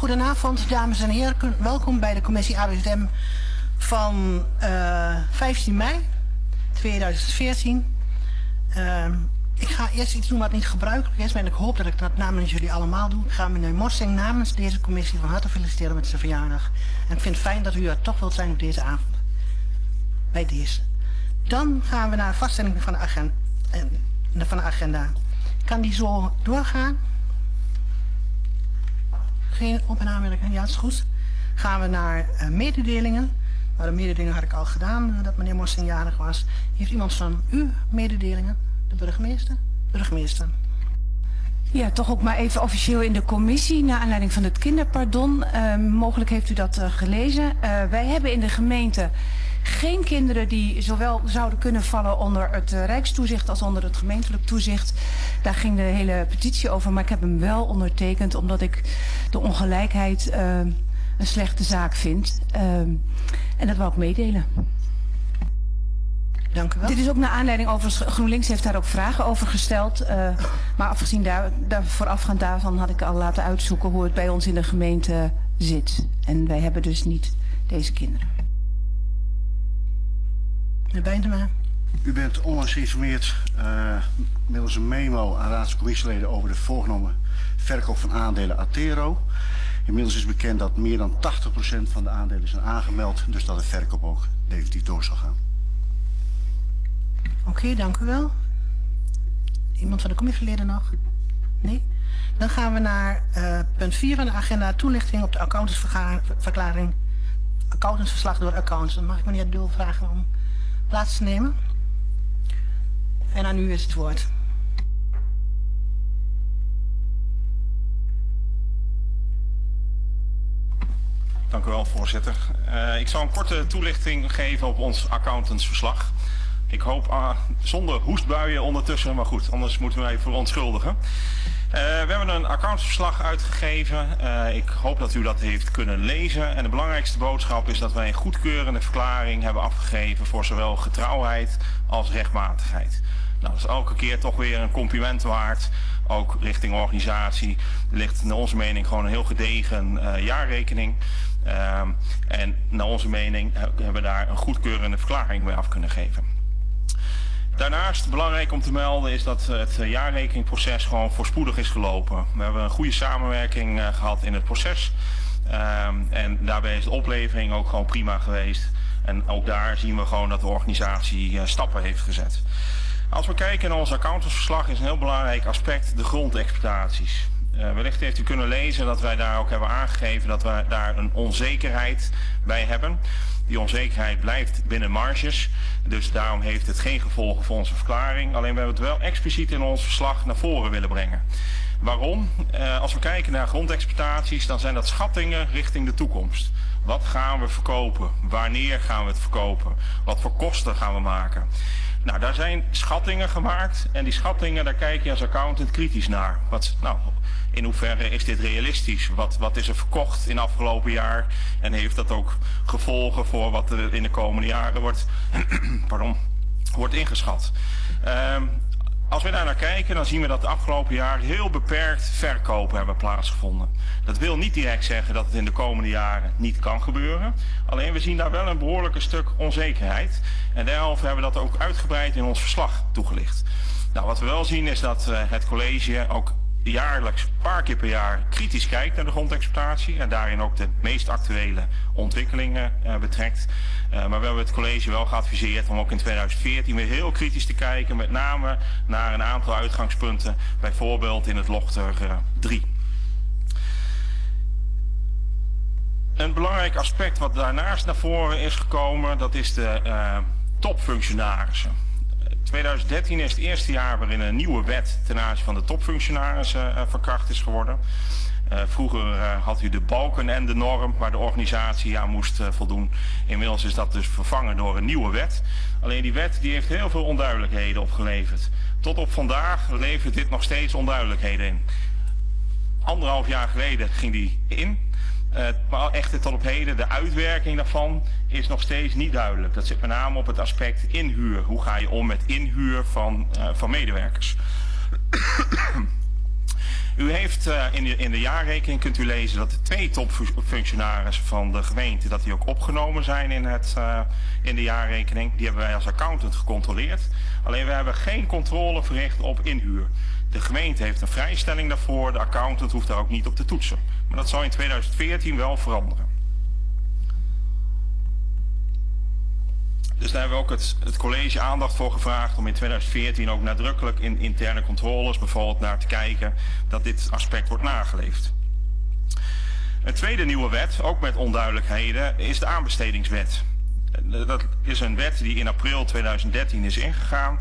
Goedenavond, dames en heren. Welkom bij de commissie ABZM van 15 mei 2014. Ik ga eerst iets doen wat niet gebruikelijk is, maar ik hoop dat ik dat namens jullie allemaal doe. Ik ga meneer Morsing namens deze commissie van harte feliciteren met zijn verjaardag. En ik vind het fijn dat u er toch wilt zijn op deze avond. Bij deze. Dan gaan we naar de vaststelling van de agenda. Kan die zo doorgaan? Geen op- en aanmerkingen? Ja, dat is goed. Gaan we naar mededelingen. Nou, de mededelingen had ik al gedaan, dat meneer Morsing jarig was. Heeft iemand van u mededelingen? De burgemeester? Burgemeester. Ja, toch ook maar even officieel in de commissie, naar aanleiding van het kinderpardon. Mogelijk heeft u dat gelezen. Wij hebben in de gemeente geen kinderen die zowel zouden kunnen vallen onder het Rijkstoezicht als onder het gemeentelijk toezicht. Daar ging de hele petitie over, maar ik heb hem wel ondertekend omdat ik de ongelijkheid een slechte zaak vind. En dat wou ik meedelen. Dank u wel. Dit is ook naar aanleiding, overigens GroenLinks heeft daar ook vragen over gesteld. Maar afgezien voorafgaand daarvan had ik al laten uitzoeken hoe het bij ons in de gemeente zit. En wij hebben dus niet deze kinderen. Meneer Bijntema. U bent onlangs geïnformeerd middels een memo aan raads- en commissieleden over de voorgenomen verkoop van aandelen Attero. Inmiddels is bekend dat meer dan 80% van de aandelen zijn aangemeld, dus dat de verkoop ook definitief door zal gaan. Oké, dank u wel. Iemand van de commissieleden nog? Nee? Dan gaan we naar punt 4 van de agenda, toelichting op de accountantsverklaring, accountantsverslag door accountants. Dan mag ik meneer Dul vragen om plaats te nemen. En aan u is het woord. Dank u wel, voorzitter. Ik zal een korte toelichting geven op ons accountantsverslag. Ik hoop zonder hoestbuien ondertussen, maar goed, anders moeten we even verontschuldigen. We hebben een accountantsverslag uitgegeven. Ik hoop dat u dat heeft kunnen lezen. En de belangrijkste boodschap is dat wij een goedkeurende verklaring hebben afgegeven voor zowel getrouwheid als rechtmatigheid. Nou, dat is elke keer toch weer een compliment waard, ook richting organisatie. Er ligt naar onze mening gewoon een heel gedegen jaarrekening. En naar onze mening hebben we daar een goedkeurende verklaring bij af kunnen geven. Daarnaast belangrijk om te melden is dat het jaarrekeningproces gewoon voorspoedig is gelopen. We hebben een goede samenwerking gehad in het proces. En daarbij is de oplevering ook gewoon prima geweest. En ook daar zien we gewoon dat de organisatie stappen heeft gezet. Als we kijken naar ons accountantsverslag is een heel belangrijk aspect de grondexploitaties. Wellicht heeft u kunnen lezen dat wij daar ook hebben aangegeven dat we daar een onzekerheid bij hebben. Die onzekerheid blijft binnen marges, dus daarom heeft het geen gevolgen voor onze verklaring. Alleen we hebben het wel expliciet in ons verslag naar voren willen brengen. Waarom? Als we kijken naar grondexploitaties, dan zijn dat schattingen richting de toekomst. Wat gaan we verkopen? Wanneer gaan we het verkopen? Wat voor kosten gaan we maken? Nou, daar zijn schattingen gemaakt en die schattingen, daar kijk je als accountant kritisch naar. In hoeverre is dit realistisch? Wat is er verkocht in het afgelopen jaar? En heeft dat ook gevolgen voor wat er in de komende jaren wordt ingeschat? Als we daar naar kijken, dan zien we dat de afgelopen jaren heel beperkt verkopen hebben plaatsgevonden. Dat wil niet direct zeggen dat het in de komende jaren niet kan gebeuren. Alleen we zien daar wel een behoorlijke stuk onzekerheid. En daarover hebben we dat ook uitgebreid in ons verslag toegelicht. Nou, wat we wel zien is dat het college ook jaarlijks, een paar keer per jaar, kritisch kijkt naar de grondexploitatie en daarin ook de meest actuele ontwikkelingen betrekt. Maar we hebben het college wel geadviseerd om ook in 2014 weer heel kritisch te kijken, met name naar een aantal uitgangspunten, bijvoorbeeld in het Logter 3. Een belangrijk aspect wat daarnaast naar voren is gekomen, dat is de topfunctionarissen. 2013 is het eerste jaar waarin een nieuwe wet ten aanzien van de topfunctionarissen verkracht is geworden. Vroeger had u de balken en de norm waar de organisatie aan moest voldoen. Inmiddels is dat dus vervangen door een nieuwe wet. Alleen die wet die heeft heel veel onduidelijkheden opgeleverd. Tot op vandaag levert dit nog steeds onduidelijkheden in. 1,5 jaar geleden ging die in. Maar echter tot op heden, de uitwerking daarvan is nog steeds niet duidelijk. Dat zit met name op het aspect inhuur. Hoe ga je om met inhuur van medewerkers? U heeft in de jaarrekening kunt u lezen dat de 2 topfunctionarissen van de gemeente dat die ook opgenomen zijn in de jaarrekening. Die hebben wij als accountant gecontroleerd. Alleen we hebben geen controle verricht op inhuur. De gemeente heeft een vrijstelling daarvoor. De accountant hoeft daar ook niet op te toetsen. Maar dat zal in 2014 wel veranderen. Dus daar hebben we ook het college aandacht voor gevraagd om in 2014 ook nadrukkelijk in interne controles bijvoorbeeld naar te kijken dat dit aspect wordt nageleefd. Een tweede nieuwe wet, ook met onduidelijkheden, is de aanbestedingswet. Dat is een wet die in april 2013 is ingegaan.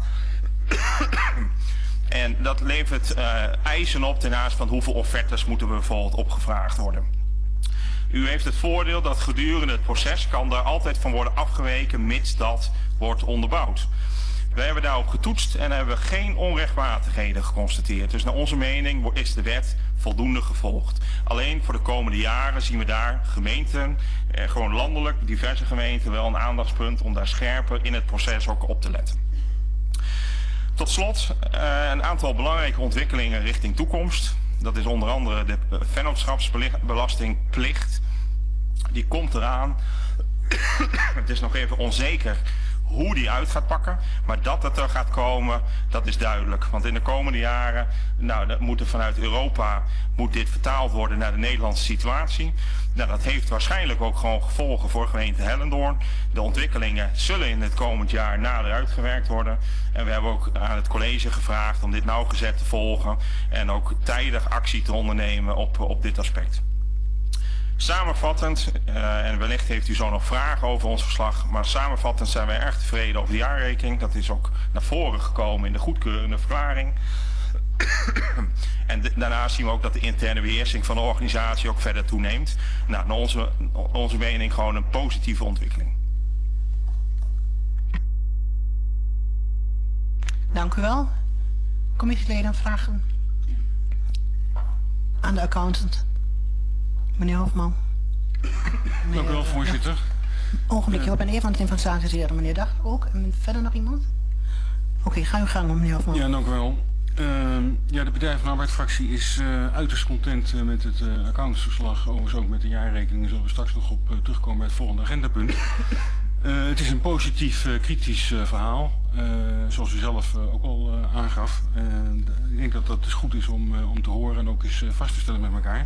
En dat levert eisen op ten aanzien van hoeveel offertes moeten we bijvoorbeeld opgevraagd worden. U heeft het voordeel dat gedurende het proces kan daar altijd van worden afgeweken mits dat wordt onderbouwd. Wij hebben daarop getoetst en hebben geen onrechtmatigheden geconstateerd. Dus naar onze mening is de wet voldoende gevolgd. Alleen voor de komende jaren zien we daar gemeenten, gewoon landelijk, diverse gemeenten, wel een aandachtspunt om daar scherper in het proces ook op te letten. Tot slot een aantal belangrijke ontwikkelingen richting toekomst. Dat is onder andere de vennootschapsbelastingplicht. Die komt eraan. Het is nog even onzeker hoe die uit gaat pakken. Maar dat het er gaat komen, dat is duidelijk. Want in de komende jaren, dat moet er vanuit Europa moet dit vertaald worden naar de Nederlandse situatie. Nou, dat heeft waarschijnlijk ook gewoon gevolgen voor gemeente Hellendoorn. De ontwikkelingen zullen in het komend jaar nader uitgewerkt worden. En we hebben ook aan het college gevraagd om dit nauwgezet te volgen. En ook tijdig actie te ondernemen op dit aspect. Samenvattend, en wellicht heeft u zo nog vragen over ons verslag, maar samenvattend zijn wij erg tevreden over de jaarrekening. Dat is ook naar voren gekomen in de goedkeurende verklaring. En daarnaast zien we ook dat de interne beheersing van de organisatie ook verder toeneemt. Nou, naar onze mening gewoon een positieve ontwikkeling. Dank u wel. Commissieleden vragen aan de accountant. Meneer Hofman. Dank u wel, voorzitter. Ogenblikje, ik ben even van de staatssecretaris, meneer Dag ook. En verder nog iemand? Oké, ga uw gang, meneer Hofman. Ja, dank u wel. De Partij van de Arbeid-fractie is uiterst content met het accountantsverslag. Overigens ook met de jaarrekening. Zullen we straks nog op terugkomen bij het volgende agendapunt. Het is een positief, kritisch verhaal. Zoals u zelf ook al aangaf. Ik denk dat dat dus goed is om te horen en ook eens vast te stellen met elkaar.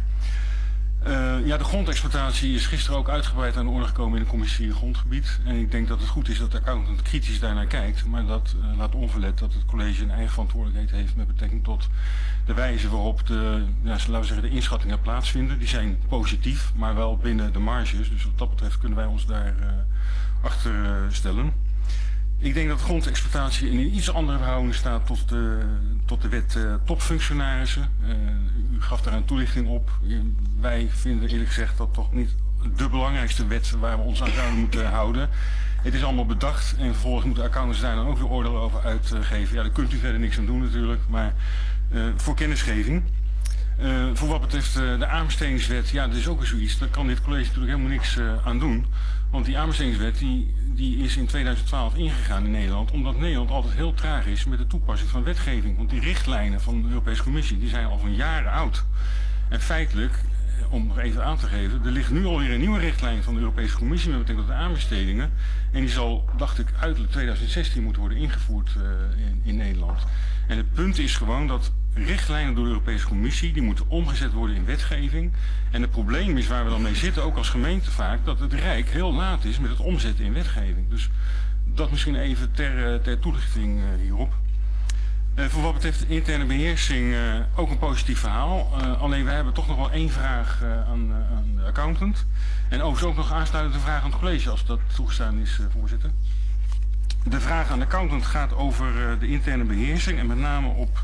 De grondexploitatie is gisteren ook uitgebreid aan de orde gekomen in de commissie grondgebied. En ik denk dat het goed is dat de accountant kritisch daarnaar kijkt. Maar dat laat onverlet dat het college een eigen verantwoordelijkheid heeft met betrekking tot de wijze waarop de inschattingen plaatsvinden. Die zijn positief, maar wel binnen de marges. Dus wat dat betreft kunnen wij ons daar achter stellen. Ik denk dat grondexploitatie in een iets andere verhouding staat tot de wet topfunctionarissen. U gaf daar een toelichting op. Wij vinden eerlijk gezegd dat toch niet de belangrijkste wet waar we ons aan zouden moeten houden. Het is allemaal bedacht en vervolgens moeten accountants daar dan ook weer oordeel over uitgeven. Ja, daar kunt u verder niks aan doen natuurlijk, maar voor kennisgeving. Voor wat betreft de aanbestedingswet, ja, dat is ook weer zoiets. Daar kan dit college natuurlijk helemaal niks aan doen. Want die aanbestedingswet die is in 2012 ingegaan in Nederland, omdat Nederland altijd heel traag is met de toepassing van wetgeving. Want die richtlijnen van de Europese Commissie die zijn al van jaren oud. En feitelijk, om nog even aan te geven, er ligt nu alweer een nieuwe richtlijn van de Europese Commissie met betrekking tot de aanbestedingen. En die zal, dacht ik, uiterlijk 2016 moeten worden ingevoerd in Nederland. En het punt is gewoon dat richtlijnen door de Europese Commissie, die moeten omgezet worden in wetgeving. En het probleem is waar we dan mee zitten, ook als gemeente vaak, dat het Rijk heel laat is met het omzetten in wetgeving. Dus dat misschien even ter toelichting hierop. Voor wat betreft de interne beheersing ook een positief verhaal. Alleen wij hebben toch nog wel één vraag aan de accountant. En overigens ook nog aansluitende vraag aan het college, als dat toegestaan is, voorzitter. De vraag aan de accountant gaat over de interne beheersing en met name op,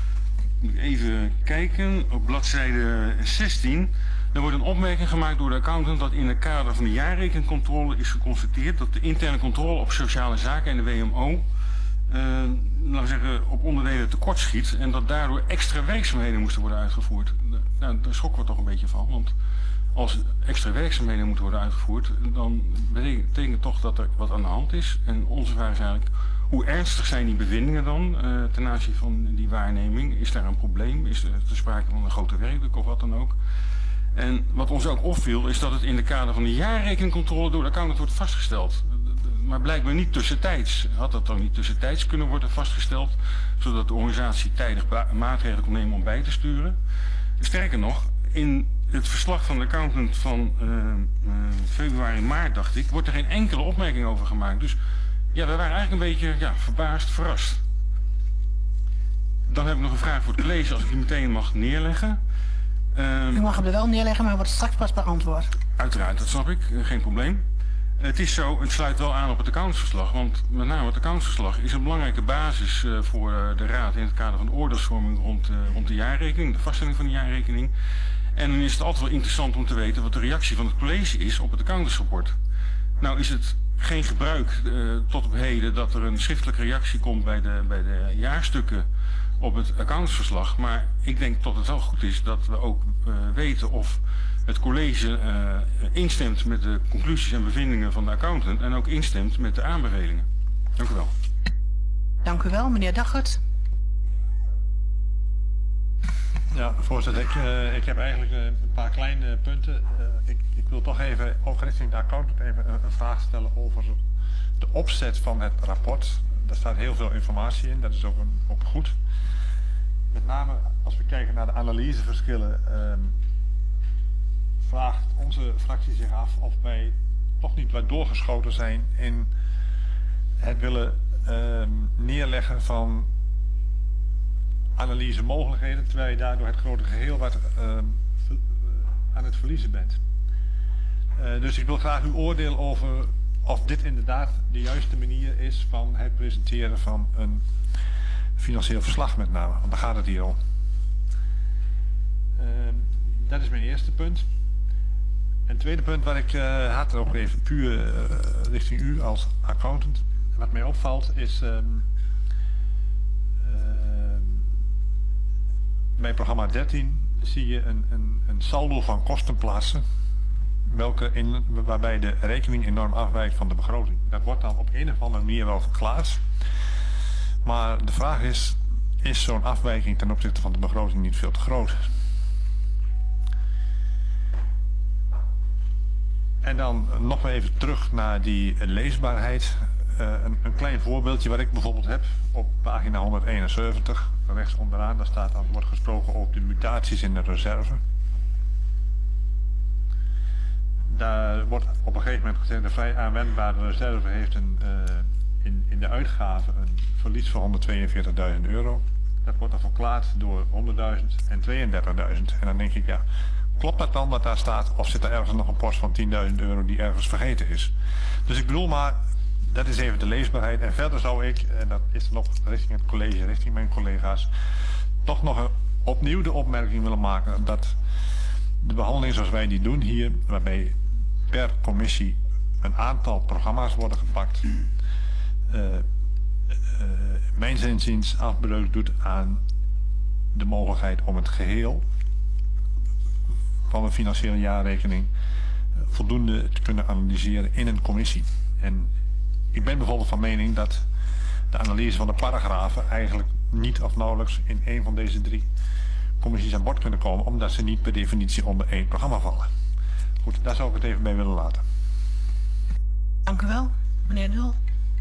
even kijken, op bladzijde 16. Er wordt een opmerking gemaakt door de accountant dat in het kader van de jaarrekeningcontrole is geconstateerd dat de interne controle op sociale zaken en de WMO laten we zeggen, op onderdelen tekortschiet en dat daardoor extra werkzaamheden moesten worden uitgevoerd. Nou, daar schrokken we toch een beetje van, want als extra werkzaamheden moeten worden uitgevoerd, dan betekent het toch dat er wat aan de hand is. En onze vraag is eigenlijk, Hoe ernstig zijn die bevindingen dan ten aanzien van die waarneming? Is daar een probleem? Is er sprake van een grote werkdruk of wat dan ook? En wat ons ook opviel is dat het in de kader van de jaarrekeningcontrole door de accountant wordt vastgesteld. Maar blijkbaar niet tussentijds. Had dat dan niet tussentijds kunnen worden vastgesteld, zodat de organisatie tijdig maatregelen kon nemen om bij te sturen? Sterker nog, in het verslag van de accountant van februari-maart, dacht ik, wordt er geen enkele opmerking over gemaakt. Dus ja, we waren eigenlijk een beetje verbaasd, verrast. Dan heb ik nog een vraag voor het college, als ik die meteen mag neerleggen. U mag hem er wel neerleggen, maar wordt straks pas beantwoord. Uiteraard, dat snap ik, geen probleem. Het is zo, het sluit wel aan op het accountsverslag, want met name het accountsverslag is een belangrijke basis voor de Raad in het kader van de oordeelsvorming rond de jaarrekening, de vaststelling van de jaarrekening. En dan is het altijd wel interessant om te weten wat de reactie van het college is op het accountantsrapport. Nou is het geen gebruik tot op heden dat er een schriftelijke reactie komt bij de jaarstukken op het accountantsverslag, maar ik denk dat het wel goed is dat we ook weten of het college instemt met de conclusies en bevindingen van de accountant en ook instemt met de aanbevelingen. Dank u wel. Dank u wel, meneer Daggert. Ja, voorzitter, ik heb eigenlijk een paar kleine punten. Ik wil toch even, ook richting de accountant, even een vraag stellen over de opzet van het rapport. Daar staat heel veel informatie in, dat is ook goed. Met name als we kijken naar de analyseverschillen, vraagt onze fractie zich af of wij toch niet wat doorgeschoten zijn in het willen neerleggen van analyse mogelijkheden, terwijl je daardoor het grote geheel wat aan het verliezen bent. Dus ik wil graag uw oordeel over of dit inderdaad de juiste manier is van het presenteren van een financieel verslag met name, want daar gaat het hier om. Dat is mijn eerste punt. En het tweede punt wat ik had er ook even puur richting u als accountant. Wat mij opvalt is bij programma 13 zie je een saldo van kostenplaatsen waarbij de rekening enorm afwijkt van de begroting. Dat wordt dan op een of andere manier wel verklaard. Maar de vraag is zo'n afwijking ten opzichte van de begroting niet veel te groot? En dan nog even terug naar die leesbaarheid. Een klein voorbeeldje wat ik bijvoorbeeld heb op pagina 171, rechts onderaan, daar staat dan, wordt gesproken over de mutaties in de reserve. Daar wordt op een gegeven moment gezegd, de vrij aanwendbare reserve heeft in de uitgave een verlies van €142.000. Dat wordt dan verklaard door 100.000 en 32.000. En dan denk ik, ja, klopt dat dan wat daar staat? Of zit er ergens nog een post van €10.000 die ergens vergeten is? Dus ik bedoel maar, dat is even de leesbaarheid. En verder zou ik, en dat is nog richting het college, richting mijn collega's, toch nog opnieuw de opmerking willen maken dat de behandeling zoals wij die doen hier, waarbij per commissie een aantal programma's worden gepakt, mijns inziens afbreuk doet aan de mogelijkheid om het geheel van een financiële jaarrekening voldoende te kunnen analyseren in een commissie. En ik ben bijvoorbeeld van mening dat de analyse van de paragrafen eigenlijk niet of nauwelijks in een van deze 3 commissies aan bod kunnen komen, omdat ze niet per definitie onder 1 programma vallen. Goed, daar zou ik het even bij willen laten. Dank u wel, meneer Dul.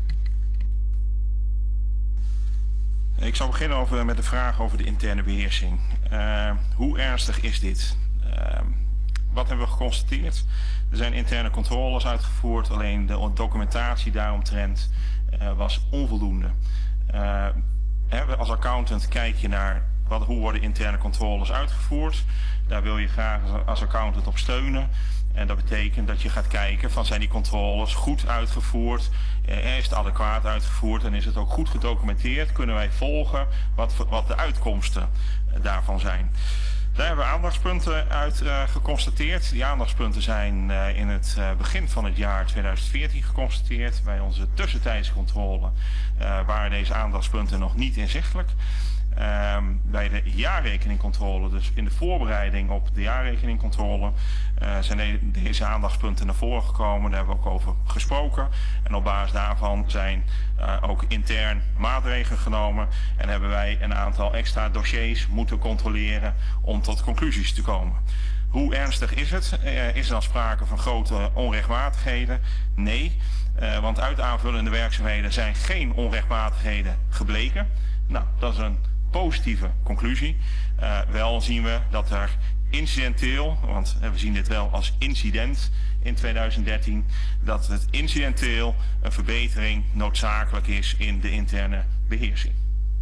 Ik zal beginnen met de vraag over de interne beheersing. Hoe ernstig is dit? Wat hebben we geconstateerd? Er zijn interne controles uitgevoerd, alleen de documentatie daaromtrent was onvoldoende. Als accountant kijk je naar hoe worden interne controles uitgevoerd. Daar wil je graag als accountant op steunen. En dat betekent dat je gaat kijken van zijn die controles goed uitgevoerd, is het adequaat uitgevoerd en is het ook goed gedocumenteerd. Kunnen wij volgen wat de uitkomsten daarvan zijn. Daar hebben we aandachtspunten uit geconstateerd. Die aandachtspunten zijn in het begin van het jaar 2014 geconstateerd. Bij onze tussentijdse controle waren deze aandachtspunten nog niet inzichtelijk. Bij de jaarrekeningcontrole. Dus in de voorbereiding op de jaarrekeningcontrole zijn deze aandachtspunten naar voren gekomen. Daar hebben we ook over gesproken. En op basis daarvan zijn ook intern maatregelen genomen. En hebben wij een aantal extra dossiers moeten controleren om tot conclusies te komen. Hoe ernstig is het? Is er dan sprake van grote onrechtmatigheden? Nee, want uit aanvullende werkzaamheden zijn geen onrechtmatigheden gebleken. Nou, dat is een positieve conclusie. Wel zien we dat er incidenteel, want we zien dit wel als incident in 2013, dat het incidenteel een verbetering noodzakelijk is in de interne beheersing.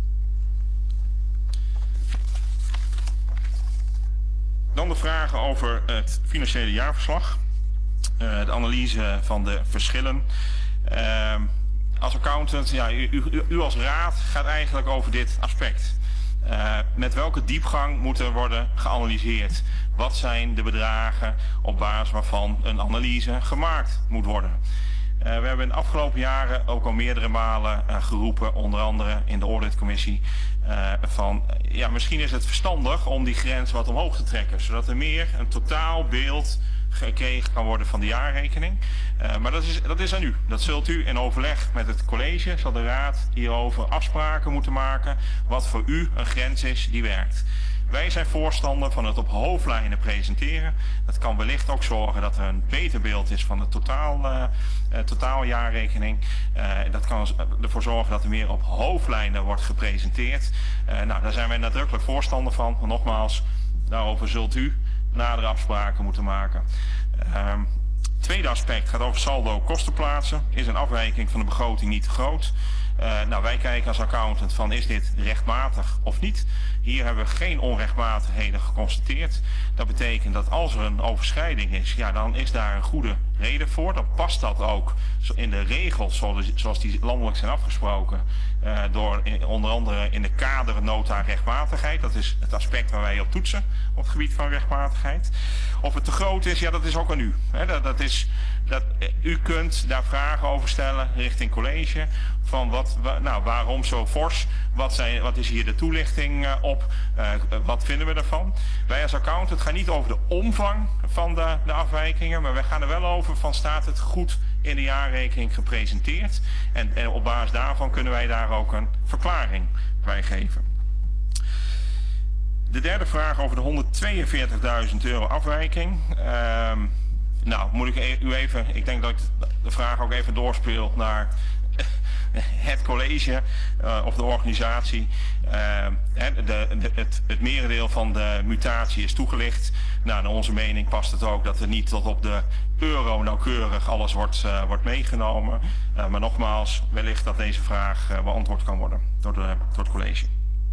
Dan de vragen over het financiële jaarverslag. De analyse van de verschillen. Als accountant, ja, u als raad gaat eigenlijk over dit aspect. Met welke diepgang moet er worden geanalyseerd? Wat zijn de bedragen op basis waarvan een analyse gemaakt moet worden? We hebben in de afgelopen jaren ook al meerdere malen geroepen, onder andere in de auditcommissie, van ja, misschien is het verstandig om die grens wat omhoog te trekken, zodat er meer een totaalbeeld gekregen kan worden van de jaarrekening. Maar dat is aan u. Dat zult u in overleg met het college, zal de raad hierover afspraken moeten maken, wat voor u een grens is die werkt. Wij zijn voorstander van het op hoofdlijnen presenteren. Dat kan wellicht ook zorgen dat er een beter beeld is van de totaaljaarrekening. Dat kan ervoor zorgen dat er meer op hoofdlijnen wordt gepresenteerd. Nou, daar zijn wij nadrukkelijk voorstander van. Maar nogmaals, daarover zult u nadere afspraken moeten maken. Tweede aspect gaat over saldo kostenplaatsen. Is een afwijking van de begroting niet te groot? Nou, wij kijken als accountant van is dit rechtmatig of niet. Hier hebben we geen onrechtmatigheden geconstateerd. Dat betekent dat als er een overschrijding is, ja, dan is daar een goede reden voor. Dan past dat ook in de regels zoals die landelijk zijn afgesproken. Door onder andere in de kadernota rechtmatigheid. Dat is het aspect waar wij op toetsen op het gebied van rechtmatigheid. Of het te groot is, ja, dat is ook aan u. U kunt daar vragen over stellen richting college. Van waarom zo fors? Wat is hier de toelichting op? Wat vinden we ervan? Wij als accountant gaan niet over de omvang van de afwijkingen. Maar wij gaan er wel over van staat het goed in de jaarrekening gepresenteerd. En op basis daarvan kunnen wij daar ook een verklaring bij geven. De derde vraag over de €142.000 afwijking. Nou, moet ik u even, ik denk dat ik de vraag ook even doorspeel naar het college of de organisatie. Het merendeel van de mutatie is toegelicht. Nou, naar onze mening past het ook dat er niet tot op de euro nauwkeurig alles wordt meegenomen. Maar nogmaals, wellicht dat deze vraag beantwoord kan worden door het college.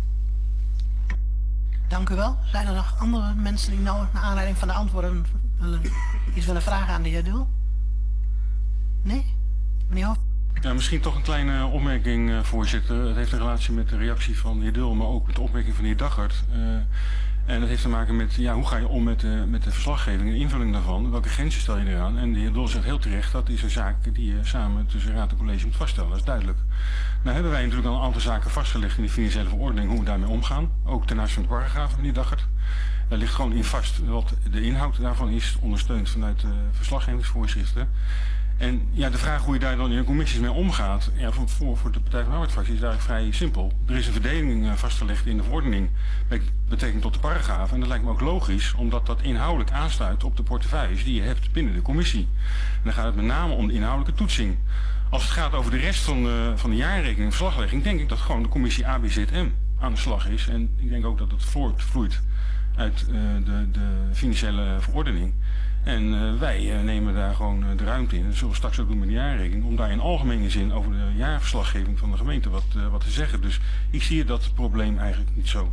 Dank u wel. Zijn er nog andere mensen die nou naar aanleiding van de antwoorden iets willen vragen aan de heer Dul? Nee? Meneer Hoofd? Ja, misschien toch een kleine opmerking, voorzitter. Het heeft een relatie met de reactie van de heer Dul, maar ook met de opmerking van de heer Daggert. En dat heeft te maken met, ja, hoe ga je om met de verslaggeving en de invulling daarvan? Welke grenzen stel je eraan? En de heer Dul zegt heel terecht, dat is een zaak die je samen tussen raad en college moet vaststellen. Dat is duidelijk. Nou hebben wij natuurlijk al een aantal zaken vastgelegd in de financiële verordening, hoe we daarmee omgaan. Ook ten aanzien van de paragraaf, meneer Daggert. Daar ligt gewoon in vast wat de inhoud daarvan is, ondersteund vanuit de verslaggevingsvoorschriften. En ja, de vraag hoe je daar dan in de commissies mee omgaat, ja, voor de Partij van de Arbeid-fractie is eigenlijk vrij simpel. Er is een verdeling vastgelegd in de verordening met betrekking tot de paragraaf. En dat lijkt me ook logisch, omdat dat inhoudelijk aansluit op de portefeuilles die je hebt binnen de commissie. En dan gaat het met name om de inhoudelijke toetsing. Als het gaat over de rest van de jaarrekening en verslaglegging, denk ik dat gewoon de commissie ABZM aan de slag is. En ik denk ook dat het voortvloeit uit de financiële verordening. En wij nemen daar gewoon de ruimte in, dat zullen we straks ook doen met de jaarrekening, om daar in algemene zin over de jaarverslaggeving van de gemeente wat te zeggen. Dus ik zie dat probleem eigenlijk niet zo.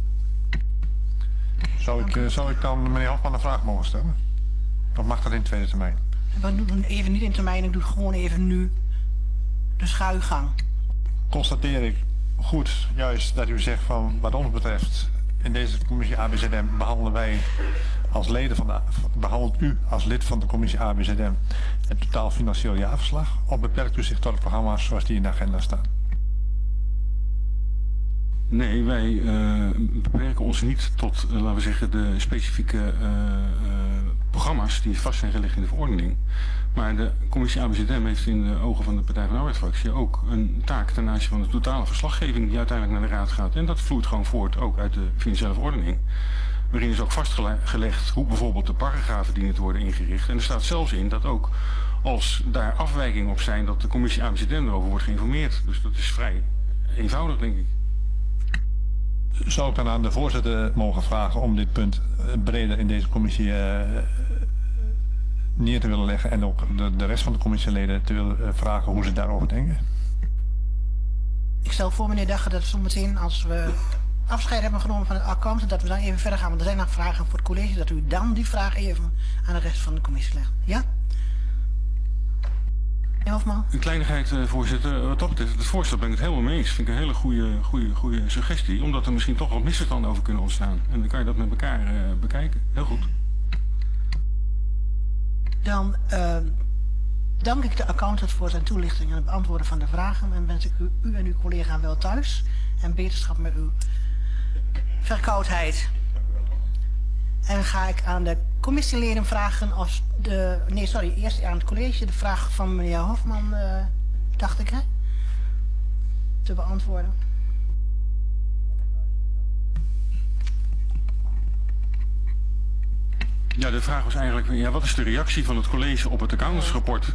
Zou ik dan meneer Hofman een vraag mogen stellen? Of mag dat in tweede termijn? We doen even niet in termijn, ik doe gewoon even nu de schuigang. Constateer ik goed juist dat u zegt van wat ons betreft in deze commissie ABZM behandelt u als lid van de commissie ABZM het totaal financieel jaarverslag, of beperkt u zich tot de programma's zoals die in de agenda staan? Nee, wij beperken ons niet tot, laten we zeggen, de specifieke programma's die vast zijn gelegd in de verordening. Maar de commissie ABZM heeft in de ogen van de Partij van de Arbeidsfractie ook een taak ten aanzien van de totale verslaggeving die uiteindelijk naar de Raad gaat. En dat vloeit gewoon voort ook uit de financiële verordening. Waarin is ook vastgelegd hoe bijvoorbeeld de paragrafen dienen te worden ingericht. En er staat zelfs in dat ook als daar afwijkingen op zijn, dat de commissie ABZM erover wordt geïnformeerd. Dus dat is vrij eenvoudig, denk ik. Zou ik dan aan de voorzitter mogen vragen om dit punt breder in deze commissie neer te willen leggen en ook de rest van de commissieleden te willen vragen hoe ze daarover denken? Ik stel voor, meneer Dagger, dat zometeen als we afscheid hebben genomen van het account, dat we dan even verder gaan. Want er zijn nog vragen voor het college, dat u dan die vragen even aan de rest van de commissie legt. Ja? Meneer Hofman? Een kleinigheid, voorzitter. Wat dat betreft, het voorstel ben ik het helemaal mee eens. Vind ik een hele goede suggestie. Omdat er misschien toch wat misverstanden over kunnen ontstaan. En dan kan je dat met elkaar bekijken. Heel goed. Dan dank ik de accountant voor zijn toelichting en het beantwoorden van de vragen. En wens ik u en uw collega wel thuis. En beterschap met uw verkoudheid. En dan ga ik aan de commissieleden vragen of eerst aan het college de vraag van meneer Hofman, dacht ik, hè, te beantwoorden. Ja, de vraag was eigenlijk, wat is de reactie van het college op het accountantsrapport?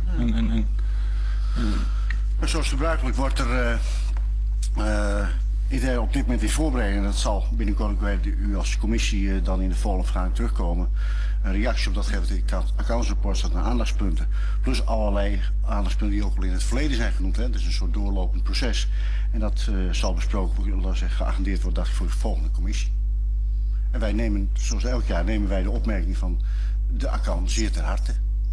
Zoals gebruikelijk wordt er iedereen op dit moment in voorbereiding, en dat zal binnenkort ook bij u als commissie dan in de volgende vergadering terugkomen, een reactie op dat accountsrapport staat naar aandachtspunten, plus allerlei aandachtspunten die ook al in het verleden zijn genoemd. Hè. Dus een soort doorlopend proces. En dat zal besproken worden, geagendeerd worden voor de volgende commissie. En wij nemen, zoals elk jaar, de opmerking van de accountant zeer ter harte.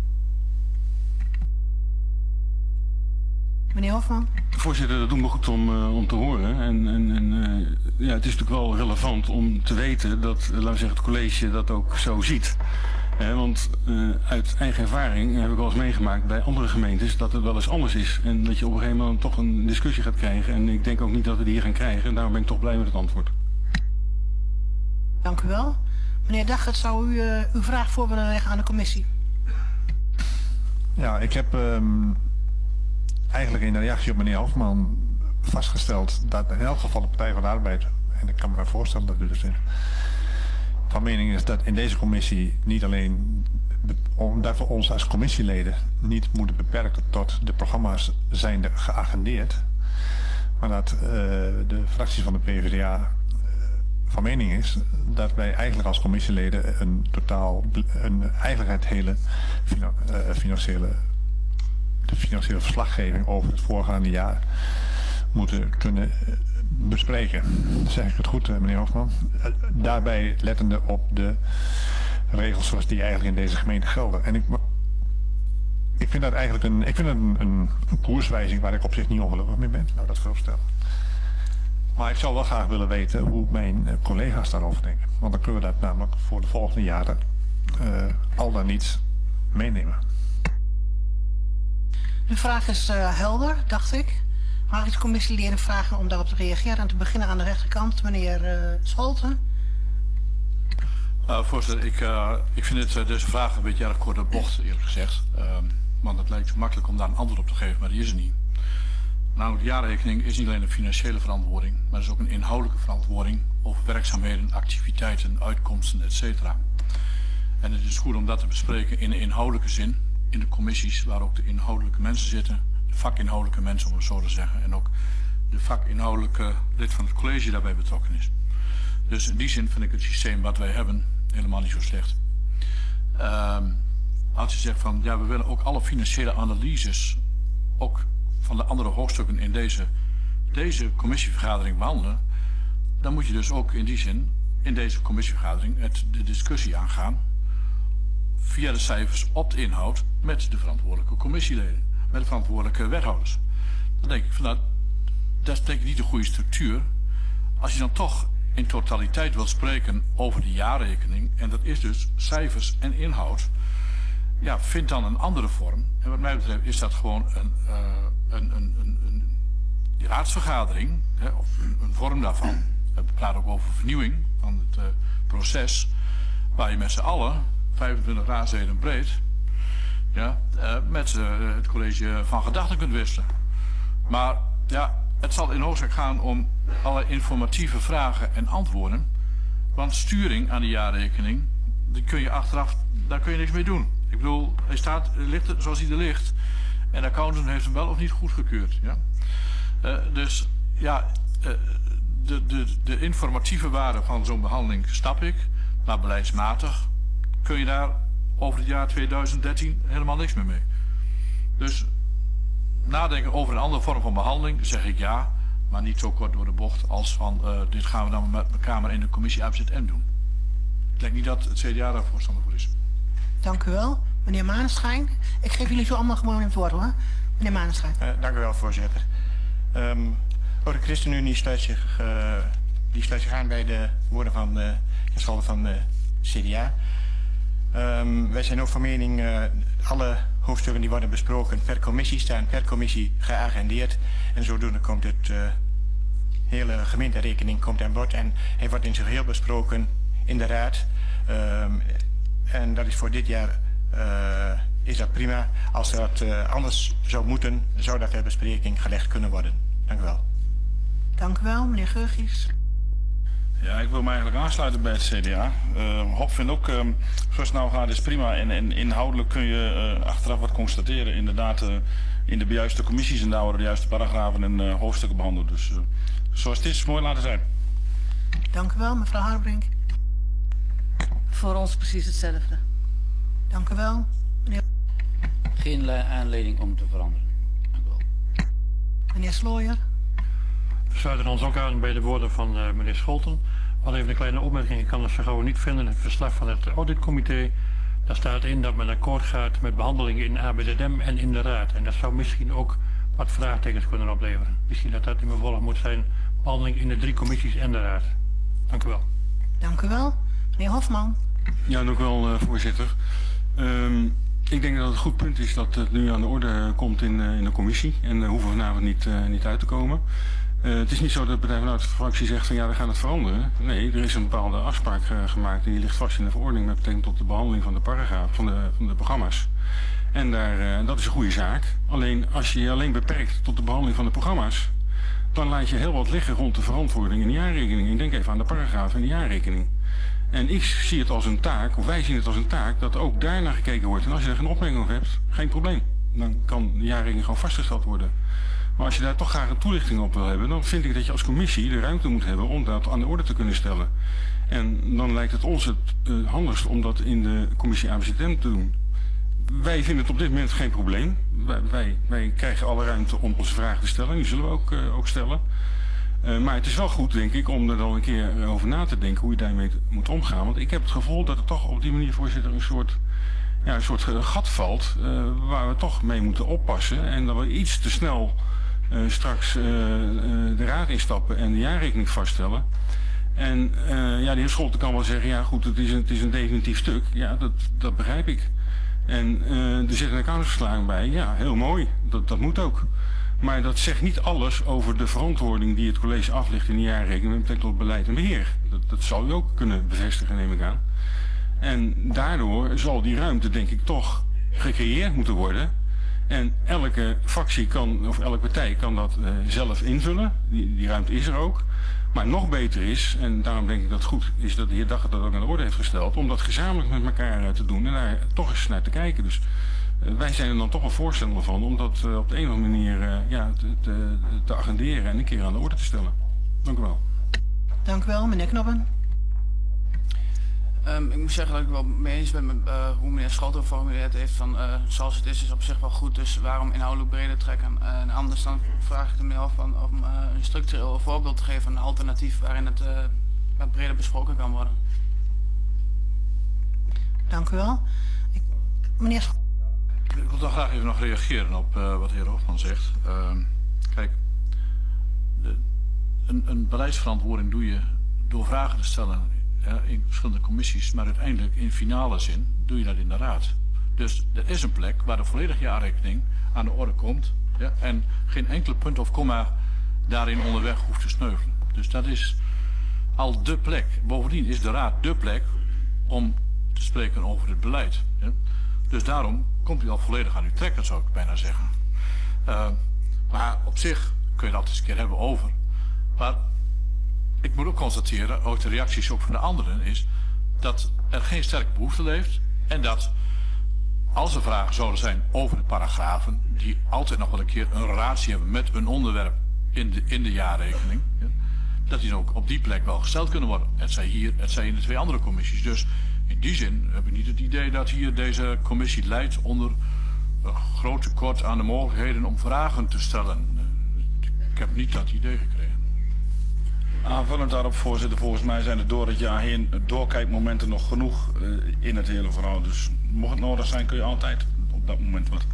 Meneer Hofman? Voorzitter, dat doet me goed om te horen. Het is natuurlijk wel relevant om te weten dat, laten we zeggen, het college dat ook zo ziet. Want uit eigen ervaring heb ik wel eens meegemaakt bij andere gemeentes dat het wel eens anders is. En dat je op een gegeven moment toch een discussie gaat krijgen. En ik denk ook niet dat we die hier gaan krijgen. En daarom ben ik toch blij met het antwoord. Dank u wel. Meneer Daggert, zou u uw vraag voor willen leggen aan de commissie? Ja, ik heb eigenlijk in de reactie op meneer Hofman vastgesteld dat in elk geval de Partij van de Arbeid, en ik kan me voorstellen dat u dat vindt, van mening is dat in deze commissie niet alleen, dat we ons als commissieleden niet moeten beperken tot de programma's zijnde geagendeerd, maar dat de fractie van de PvdA van mening is dat wij eigenlijk als commissieleden eigenlijk het hele de financiële verslaggeving over het voorgaande jaar moeten kunnen bespreken. Zeg ik het goed, meneer Hofman? Daarbij lettende op de regels zoals die eigenlijk in deze gemeente gelden. En ik vind dat eigenlijk een koerswijzing waar ik op zich niet ongelukkig mee ben. Nou, dat vooropstellen. Maar ik zou wel graag willen weten hoe mijn collega's daarover denken. Want dan kunnen we dat namelijk voor de volgende jaren al dan niet meenemen. De vraag is helder, dacht ik. Mag ik de commissieleden vragen om daarop te reageren? En te beginnen aan de rechterkant, meneer Scholten. Voorzitter, ik vind deze vraag een beetje erg kort de bocht, eerlijk gezegd. Want het lijkt makkelijk om daar een antwoord op te geven, maar die is er niet. Namelijk, de jaarrekening is niet alleen een financiële verantwoording, maar is ook een inhoudelijke verantwoording over werkzaamheden, activiteiten, uitkomsten, etc. En het is goed om dat te bespreken in de inhoudelijke zin, in de commissies waar ook de inhoudelijke mensen zitten, de vakinhoudelijke mensen om het zo te zeggen, en ook de vakinhoudelijke lid van het college daarbij betrokken is. Dus in die zin vind ik het systeem wat wij hebben helemaal niet zo slecht. Als je zegt van, ja, we willen ook alle financiële analyses, ook van de andere hoofdstukken in deze commissievergadering behandelen, dan moet je dus ook in die zin, in deze commissievergadering, de discussie aangaan via de cijfers op de inhoud met de verantwoordelijke commissieleden, met de verantwoordelijke wethouders. Dan denk ik van, nou, dat is denk ik niet de goede structuur. Als je dan toch in totaliteit wilt spreken over de jaarrekening, en dat is dus cijfers en inhoud, ja, vind dan een andere vorm. En wat mij betreft is dat gewoon een raadsvergadering, hè, of een vorm daarvan, We praten ook over vernieuwing van het proces, waar je met z'n allen, 25 raadsleden breed, ja, met het college van gedachten kunt wisselen. Maar ja, het zal in hoofdzaak gaan om alle informatieve vragen en antwoorden. Want sturing aan de jaarrekening, die kun je achteraf, daar kun je niks mee doen. Ik bedoel, hij ligt zoals hij er ligt. En de accountant heeft hem wel of niet goedgekeurd. Ja? Dus ja, de informatieve waarde van zo'n behandeling snap ik. Maar beleidsmatig kun je daar over het jaar 2013 helemaal niks meer mee. Dus nadenken over een andere vorm van behandeling, zeg ik ja. Maar niet zo kort door de bocht als van dit gaan we dan met elkaar maar in de commissie ABZM doen. Ik denk niet dat het CDA daar voorstander voor is. Dank u wel. Meneer Maneschijn. Ik geef jullie zo allemaal gewoon het woord hoor. Meneer Maneschijn. Dank u wel, voorzitter. De ChristenUnie sluit zich aan bij de woorden van de Scholten van de CDA. Wij zijn ook van mening, alle hoofdstukken die worden besproken per commissie staan per commissie geagendeerd. En zodoende komt het hele gemeenterekening komt aan bod en hij wordt in zijn geheel besproken in de raad. En dat is voor dit jaar is dat prima. Als dat anders zou moeten, zou dat ter bespreking gelegd kunnen worden. Dank u wel. Dank u wel, meneer Geurgies. Ja, ik wil me eigenlijk aansluiten bij het CDA. Hop vindt ook, zoals het nou gaat is prima. En inhoudelijk kun je achteraf wat constateren. Inderdaad, in de juiste commissies en daar worden de juiste paragrafen en hoofdstukken behandeld. Dus zoals het is, mooi laten zijn. Dank u wel, mevrouw Harbrink. Voor ons precies hetzelfde. Dank u wel, meneer... Geen aanleiding om te veranderen. Dank u wel. Meneer Slooijer. We sluiten ons ook aan bij de woorden van meneer Scholten. Al even een kleine opmerking. Ik kan het zo gauw niet vinden in het verslag van het auditcomité. Daar staat in dat men akkoord gaat met behandelingen in ABZM en in de raad. En dat zou misschien ook wat vraagtekens kunnen opleveren. Misschien dat dat in vervolg moet zijn behandeling in de 3 commissies en de raad. Dank u wel. Dank u wel. Meneer Hofman. Ja, dank u wel, voorzitter. Ik denk dat het een goed punt is dat het nu aan de orde komt in de commissie. En daar hoeven we vanavond niet uit te komen. Het is niet zo dat de Partij vanuit de fractie zegt van ja, we gaan het veranderen. Nee, er is een bepaalde afspraak gemaakt en die ligt vast in de verordening met betrekking tot de behandeling van de paragraaf, van de programma's. En dat is een goede zaak. Alleen als je je alleen beperkt tot de behandeling van de programma's, dan laat je heel wat liggen rond de verantwoording in de jaarrekening. Ik denk even aan de paragraaf in de jaarrekening. En ik zie het als een taak, of wij zien het als een taak, dat ook daarnaar gekeken wordt. En als je er geen opmerking over hebt, geen probleem. Dan kan de jaarrekening gewoon vastgesteld worden. Maar als je daar toch graag een toelichting op wil hebben, dan vind ik dat je als commissie de ruimte moet hebben om dat aan de orde te kunnen stellen. En dan lijkt het ons het handigst om dat in de commissie ABZM te doen. Wij vinden het op dit moment geen probleem. Wij krijgen alle ruimte om onze vragen te stellen. Die zullen we ook stellen. Maar het is wel goed, denk ik, om er dan een keer over na te denken hoe je daarmee moet omgaan. Want ik heb het gevoel dat er toch op die manier, voorzitter, een soort gat valt waar we toch mee moeten oppassen. En dat we iets te snel straks de raad instappen en de jaarrekening vaststellen. En de heer Scholten kan wel zeggen, ja goed, het is een definitief stuk. Ja, dat begrijp ik. En er zit een accountantsverklaring bij. Ja, heel mooi. Dat moet ook. Maar dat zegt niet alles over de verantwoording die het college aflegt in de jaarrekening met betrekking tot beleid en beheer. Dat zou u ook kunnen bevestigen, neem ik aan. En daardoor zal die ruimte, denk ik, toch gecreëerd moeten worden. En elke fractie kan, of elke partij kan dat zelf invullen. Die ruimte is er ook. Maar nog beter is, en daarom denk ik dat het goed is dat de heer Dagger dat ook aan de orde heeft gesteld, om dat gezamenlijk met elkaar te doen en daar toch eens naar te kijken. Dus wij zijn er dan toch wel voorstander van om dat op de een of andere manier te agenderen en een keer aan de orde te stellen. Dank u wel. Dank u wel, meneer Knoppen. Ik moet zeggen dat ik wel mee eens ben met hoe meneer Scholten geformuleerd heeft van zoals het is op zich wel goed, dus waarom inhoudelijk breder trekken. En anders dan vraag ik me af om een structureel voorbeeld te geven, een alternatief waarin het wat breder besproken kan worden. Dank u wel. Meneer Scholten. Ik wil toch graag even nog reageren op wat de heer Hofman zegt. Kijk, een beleidsverantwoording doe je door vragen te stellen in verschillende commissies, maar uiteindelijk in finale zin doe je dat in de raad. Dus er is een plek waar de volledige jaarrekening aan de orde komt en geen enkele punt of komma daarin onderweg hoeft te sneuvelen. Dus dat is al dé plek. Bovendien is de raad dé plek om te spreken over het beleid. Hè? Dus daarom komt u al volledig aan uw trekken, zou ik bijna zeggen. Maar op zich kun je dat eens een keer hebben over. Maar ik moet ook constateren, ook de reacties ook van de anderen, is dat er geen sterke behoefte leeft. En dat als er vragen zouden zijn over de paragrafen, die altijd nog wel een keer een relatie hebben met een onderwerp in de jaarrekening, ja, dat die ook op die plek wel gesteld kunnen worden. Het zij hier, het zij in de 2 andere commissies. Dus in die zin heb ik niet het idee dat hier deze commissie leidt onder een groot tekort aan de mogelijkheden om vragen te stellen. Ik heb niet dat idee gekregen. Aanvullend daarop, voorzitter, volgens mij zijn er door het jaar heen doorkijkmomenten nog genoeg in het hele verhaal. Dus mocht het nodig zijn, kun je altijd op dat moment wat.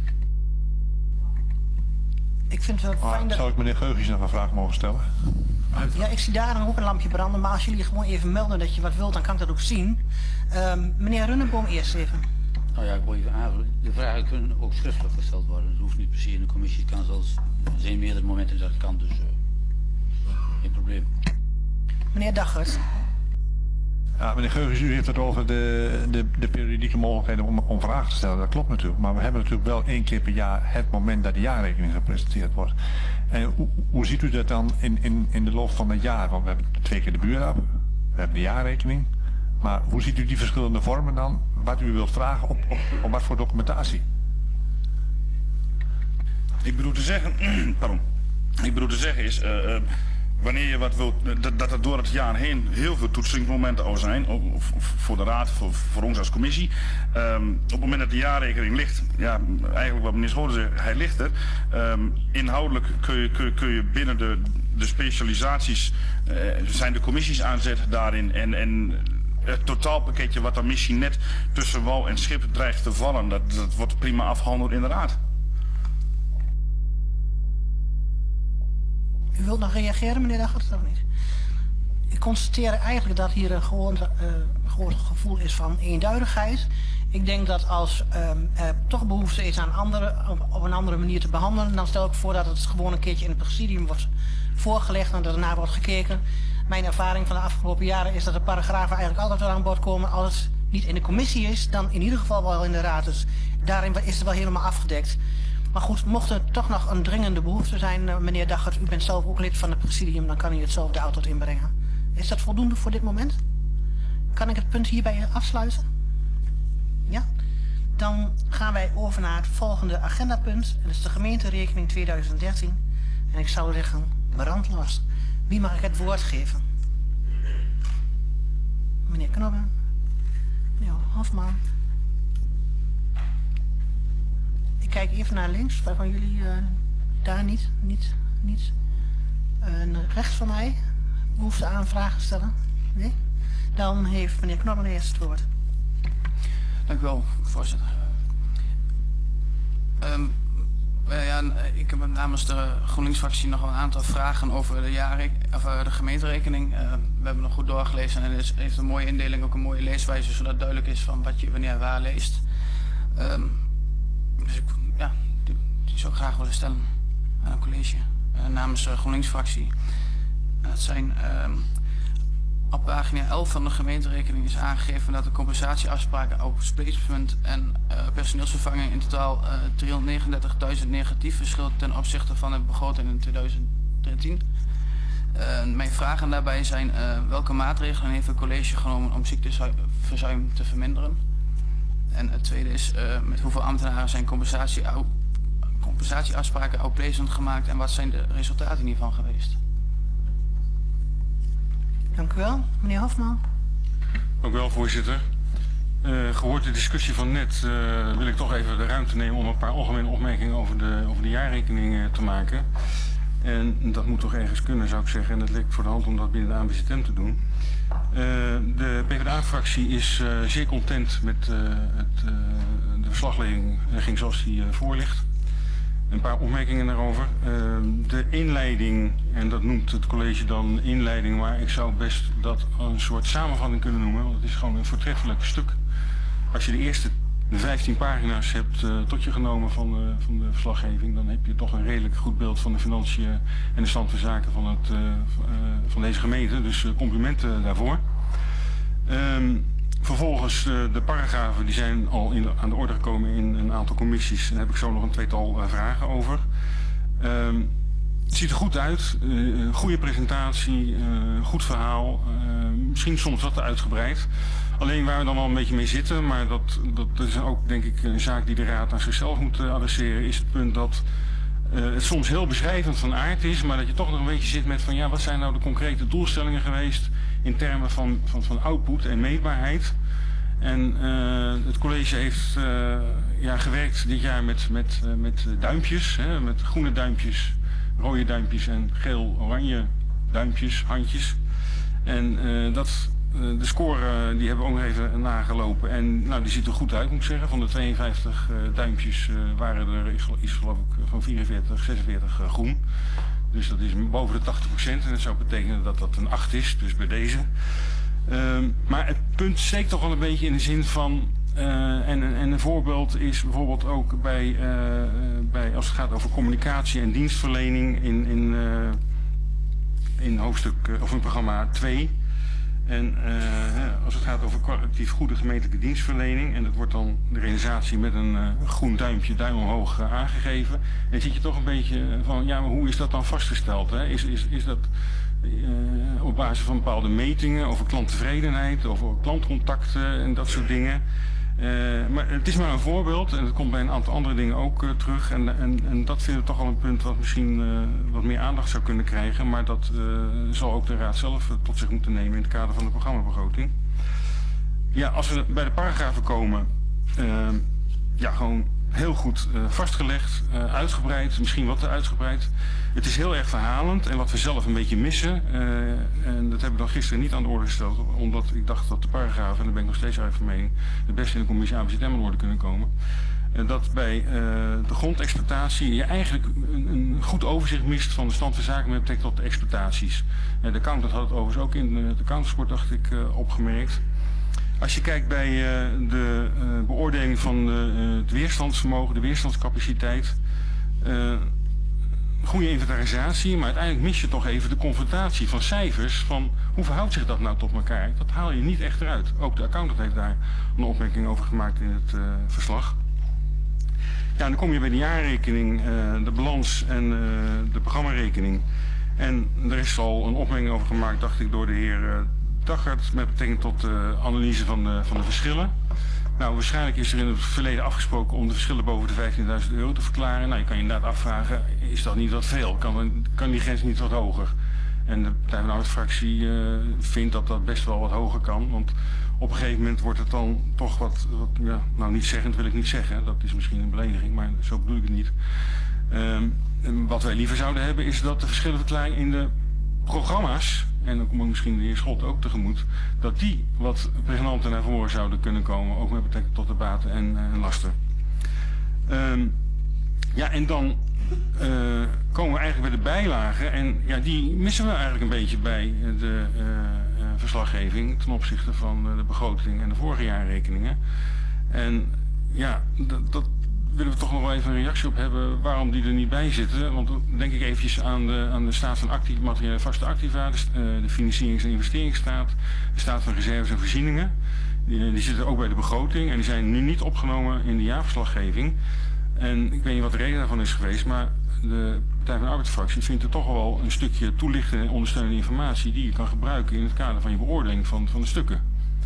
Ik vind het wel fijn dat... Zou ik meneer Geugjes nog een vraag mogen stellen? Ja, ik zie daar ook een lampje branden, maar als jullie gewoon even melden dat je wat wilt, dan kan ik dat ook zien. Meneer Runneboom eerst even. Nou ja, ik wil even aanvullen. De vragen kunnen ook schriftelijk gesteld worden. Het hoeft niet precies in de commissie. Het kan zelfs, er zijn meerdere momenten dat het kan, dus geen probleem. Meneer Daggert. Ja, meneer Geugjes, u heeft het over de periodieke mogelijkheden om vragen te stellen. Dat klopt natuurlijk. Maar we hebben natuurlijk wel 1 keer per jaar het moment dat de jaarrekening gepresenteerd wordt. En hoe ziet u dat dan in de loop van het jaar? Want we hebben 2 keer de buurrap, we hebben de jaarrekening. Maar hoe ziet u die verschillende vormen dan? Wat u wilt vragen op wat voor documentatie? Ik bedoel te zeggen, pardon. Ik bedoel te zeggen is, wanneer je wat wilt, dat er door het jaar heen heel veel toetsingsmomenten al zijn, of voor de raad, voor ons als commissie. Op het moment dat de jaarrekening ligt, ja, eigenlijk wat meneer Scholten zegt, hij ligt er. Inhoudelijk kun je binnen de specialisaties, zijn de commissies aanzet daarin en het totaalpakketje wat dan misschien net tussen wal en schip dreigt te vallen, dat wordt prima afgehandeld in de raad. U wilt nog reageren, meneer Daggert, of niet? Ik constateer eigenlijk dat hier een gewoon gevoel is van eenduidigheid. Ik denk dat als er toch behoefte is aan op een andere manier te behandelen, dan stel ik voor dat het gewoon een keertje in het presidium wordt voorgelegd en dat daarna wordt gekeken. Mijn ervaring van de afgelopen jaren is dat de paragrafen eigenlijk altijd wel aan bod komen. Als het niet in de commissie is, dan in ieder geval wel in de raad. Dus daarin is het wel helemaal afgedekt. Maar goed, mocht er toch nog een dringende behoefte zijn, meneer Daggert, u bent zelf ook lid van het presidium, dan kan u het zelf de auto inbrengen. Is dat voldoende voor dit moment? Kan ik het punt hierbij afsluiten? Ja? Dan gaan wij over naar het volgende agendapunt. Dat is de gemeenterekening 2013. En ik zou zeggen, brandlos. Wie mag ik het woord geven? Meneer Knobben. Meneer Hofman. Ik kijk even naar links, waarvan jullie daar niet. Rechts van mij behoefte aan vragen stellen. Nee? Dan heeft meneer Knobben eerst het woord. Dank u wel, voorzitter. Ik heb namens de GroenLinks-fractie nog een aantal vragen over de gemeenterekening. We hebben nog goed doorgelezen en het heeft een mooie indeling, ook een mooie leeswijze, zodat het duidelijk is van wat je wanneer waar leest. Dus die zou ik graag willen stellen aan een college namens de GroenLinks-fractie. Dat zijn op pagina 11 van de gemeenterekening is aangegeven dat de compensatieafspraken op placement en personeelsvervanging in totaal 339.000 negatief verschilt ten opzichte van de begroting in 2013. Mijn vragen daarbij zijn welke maatregelen heeft het college genomen om ziekteverzuim te verminderen? En het tweede is met hoeveel ambtenaren zijn compensatieafspraken outplacement gemaakt en wat zijn de resultaten hiervan geweest? Dank u wel. Meneer Hofman. Dank u wel, voorzitter. Gehoord de discussie van net wil ik toch even de ruimte nemen om een paar algemene opmerkingen over de jaarrekening te maken. En dat moet toch ergens kunnen, zou ik zeggen. En dat ligt voor de hand om dat binnen de ABZM te doen. De PvdA-fractie is zeer content met de verslaglegging zoals die voor ligt. Een paar opmerkingen daarover. De inleiding, en dat noemt het college dan inleiding, maar ik zou best dat een soort samenvatting kunnen noemen, want het is gewoon een voortreffelijk stuk. Als je de eerste de 15 pagina's hebt tot je genomen van de verslaggeving, dan heb je toch een redelijk goed beeld van de financiën en de stand van zaken van deze gemeente. Dus complimenten daarvoor. Vervolgens de paragrafen die zijn al aan de orde gekomen in een aantal commissies. Daar heb ik zo nog een tweetal vragen over. Het ziet er goed uit, goede presentatie, goed verhaal, misschien soms wat te uitgebreid. Alleen waar we dan wel een beetje mee zitten, maar dat is ook denk ik een zaak die de Raad aan zichzelf moet adresseren, is het punt dat het soms heel beschrijvend van aard is, maar dat je toch nog een beetje zit met van ja, wat zijn nou de concrete doelstellingen geweest in termen van output en meetbaarheid. En het college heeft gewerkt dit jaar met duimpjes, met groene duimpjes, rode duimpjes en geel-oranje duimpjes, handjes. En de score die hebben we ook nog even nagelopen en nou, die ziet er goed uit moet ik zeggen. Van de 52 duimpjes waren er iets geloof ik van 44, 46 groen. Dus dat is boven de 80% en dat zou betekenen dat dat een 8 is, dus bij deze. Maar het punt steekt toch wel een beetje in de zin van, en een voorbeeld is bijvoorbeeld ook bij als het gaat over communicatie en dienstverlening in hoofdstuk of in programma 2. En als het gaat over kwalitatief goede gemeentelijke dienstverlening, en dat wordt dan de realisatie met een groen duimpje, duim omhoog aangegeven. En dan zit je toch een beetje van, ja, maar hoe is dat dan vastgesteld? Hè? Is dat op basis van bepaalde metingen over klanttevredenheid, over klantcontacten en dat soort dingen? Maar het is maar een voorbeeld en het komt bij een aantal andere dingen ook terug. En dat vinden we toch al een punt wat misschien wat meer aandacht zou kunnen krijgen. Maar dat zal ook de Raad zelf tot zich moeten nemen in het kader van de programmabegroting. Ja, als we bij de paragrafen komen, gewoon heel goed vastgelegd, uitgebreid, misschien wat te uitgebreid. Het is heel erg verhalend en wat we zelf een beetje missen, en dat heb ik dan gisteren niet aan de orde gesteld, omdat ik dacht dat de paragrafen, en daar ben ik nog steeds uit van mening, het beste in de commissie ABZM aan de orde kunnen komen. Dat bij de grondexploitatie je eigenlijk een goed overzicht mist van de stand van zaken met betrekking tot de exploitaties. De accountant had het overigens ook in het accountantsrapport, dacht ik, opgemerkt. Als je kijkt bij de beoordeling van het weerstandsvermogen, de weerstandscapaciteit, goede inventarisatie, maar uiteindelijk mis je toch even de confrontatie van cijfers van hoe verhoudt zich dat nou tot elkaar. Dat haal je niet echt eruit. Ook de accountant heeft daar een opmerking over gemaakt in het verslag. Ja, dan kom je bij de jaarrekening, de balans en de programmarekening. En er is al een opmerking over gemaakt, dacht ik, door de heer Daggert met betrekking tot de analyse van de verschillen. Nou, waarschijnlijk is er in het verleden afgesproken om de verschillen boven de €15.000 te verklaren. Nou, je kan je inderdaad afvragen, is dat niet wat veel? Kan die grens niet wat hoger? En de Partij van de Arbeid-fractie vindt dat dat best wel wat hoger kan. Want op een gegeven moment wordt het dan toch wat nou niet zeggend wil ik niet zeggen. Dat is misschien een belediging, maar zo bedoel ik het niet. Wat wij liever zouden hebben is dat de verschillenverklaring in de programma's, en dan komt misschien de heer Schot ook tegemoet, dat die wat pregnanter naar voren zouden kunnen komen, ook met betrekking tot de baten en lasten. En dan komen we eigenlijk bij de bijlagen en ja, die missen we eigenlijk een beetje bij de verslaggeving ten opzichte van de begroting en de vorige jaarrekeningen. En ja, dat willen we toch nog wel even een reactie op hebben waarom die er niet bij zitten. Want dan denk ik eventjes aan de staat van materiële vaste activa, de financierings- en investeringsstaat, de staat van reserves en voorzieningen. Die zitten ook bij de begroting en die zijn nu niet opgenomen in de jaarverslaggeving. En ik weet niet wat de reden daarvan is geweest, maar de Partij van de Arbeidsfractie vindt er toch wel een stukje toelichtende en ondersteunende informatie die je kan gebruiken in het kader van je beoordeling van de stukken.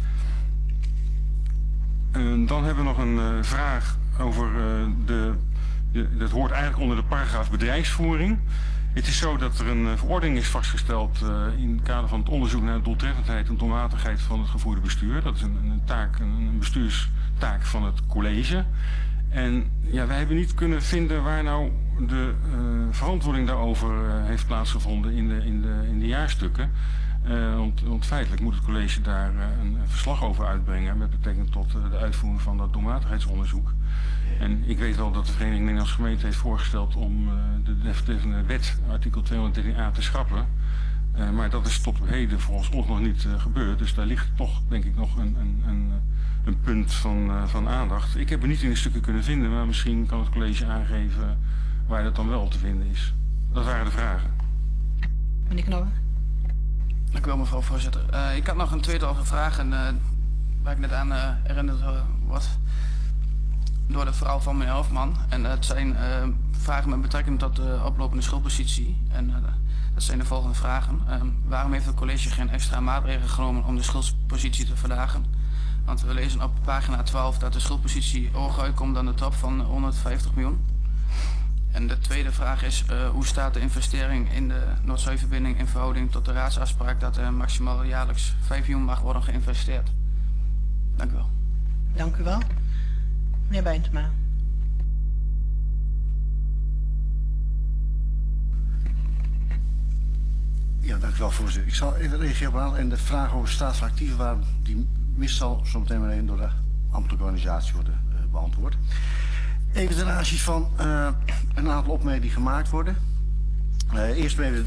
Dan hebben we nog een vraag over dat hoort eigenlijk onder de paragraaf bedrijfsvoering. Het is zo dat er een verordening is vastgesteld in het kader van het onderzoek naar de doeltreffendheid en doelmatigheid van het gevoerde bestuur. Dat is een bestuurstaak van het college. En ja, wij hebben niet kunnen vinden waar nou de verantwoording daarover heeft plaatsgevonden in de jaarstukken. Want feitelijk moet het college daar een verslag over uitbrengen met betrekking tot de uitvoering van dat doelmatigheidsonderzoek. En ik weet wel dat de Vereniging Nederlandse Gemeenten heeft voorgesteld om de desbetreffende wet, artikel 213a, te schrappen. Maar dat is tot op heden volgens ons nog niet gebeurd. Dus daar ligt toch, denk ik, nog een punt van aandacht. Ik heb het niet in de stukken kunnen vinden, maar misschien kan het college aangeven waar dat dan wel te vinden is. Dat waren de vragen. Meneer Knoppen. Dank u wel, mevrouw voorzitter. Ik had nog een tweetal vragen waar ik net aan herinnerd word door de vrouw van meneer Hofman. En het zijn vragen met betrekking tot de oplopende schuldpositie. En dat zijn de volgende vragen. Waarom heeft het college geen extra maatregelen genomen om de schuldpositie te verlagen? Want we lezen op pagina 12 dat de schuldpositie hoger uitkomt dan de top van 150 miljoen. En de tweede vraag is, hoe staat de investering in de Noord-Zuidverbinding in verhouding tot de raadsafspraak dat er maximaal jaarlijks 5 miljoen mag worden geïnvesteerd? Dank u wel. Dank u wel. Meneer Bijntema. Ja, dank u wel, voorzitter. Ik zal even reageren op en de vraag over staat van actieven waren, die zal zo meteen maar even door de ambtelijke organisatie worden beantwoord. Even ten aanzien van een aantal opmerkingen die gemaakt worden. Eerst even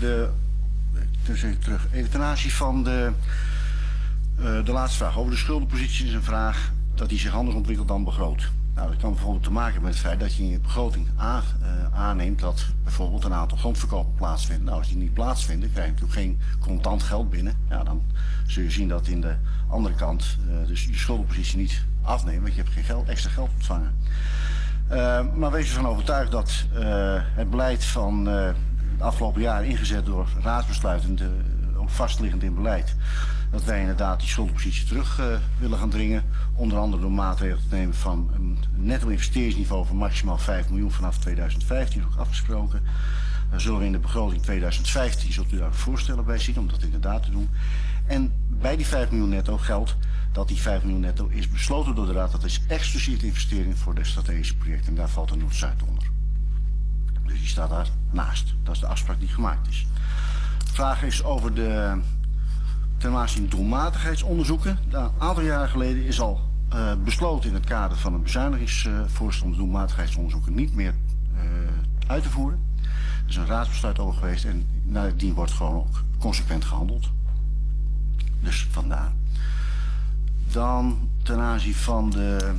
even ten aanzien van de laatste vraag. Over de schuldenpositie is een vraag dat die zich anders ontwikkelt dan begroot. Nou, dat kan bijvoorbeeld te maken hebben met het feit dat je in je begroting aanneemt dat bijvoorbeeld een aantal grondverkopen plaatsvindt. Nou, als die niet plaatsvinden, krijg je natuurlijk geen contant geld binnen. Ja, dan zul je zien dat in de andere kant dus je schuldenpositie niet afneemt, want je hebt geen extra geld ontvangen. Maar wees ervan overtuigd dat het beleid van de afgelopen jaren ingezet door raadsbesluiten, ook vastliggend in beleid, dat wij inderdaad die schuldenpositie terug willen gaan dringen. Onder andere door maatregelen te nemen van een netto investeringsniveau van maximaal 5 miljoen vanaf 2015, ook afgesproken. Daar zullen we in de begroting 2015, zult u daar voorstellen bij zien, om dat inderdaad te doen. En bij die 5 miljoen netto geldt dat die 5 miljoen netto is besloten door de Raad. Dat is exclusief de investering voor de strategische projecten. En daar valt de Noord-Zuid onder. Dus die staat daar naast. Dat is de afspraak die gemaakt is. De vraag is over de ten aanzien doelmatigheidsonderzoeken. Een aantal jaren geleden is al besloten in het kader van een bezuinigingsvoorstel om doelmatigheidsonderzoeken niet meer uit te voeren. Er is een raadsbesluit over geweest en nadien wordt gewoon ook consequent gehandeld. Dus vandaar. Dan ten aanzien van de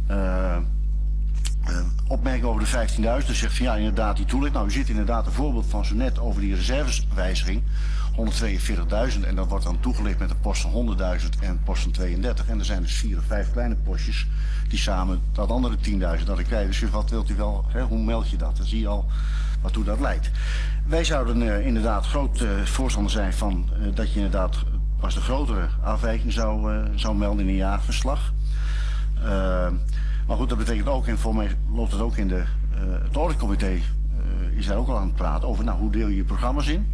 opmerking over de 15.000. Dus zegt van ja, inderdaad die toelicht. Nou, u ziet inderdaad een voorbeeld van zo net over die reserveswijziging. 142.000 en dat wordt dan toegelicht met een post van 100.000 en een post van 32. En er zijn dus 4 of 5 kleine postjes die samen dat andere 10.000 dat ik krijg. Dus wat wilt u wel, hè, hoe meld je dat? Dan zie je al waartoe dat leidt. Wij zouden inderdaad groot voorstander zijn van dat je inderdaad pas de grotere afwijking zou melden in een jaarverslag. Maar goed, dat betekent ook, en voor mij loopt het ook in het auditcomité, is daar ook al aan het praten over, nou, hoe deel je je programma's in?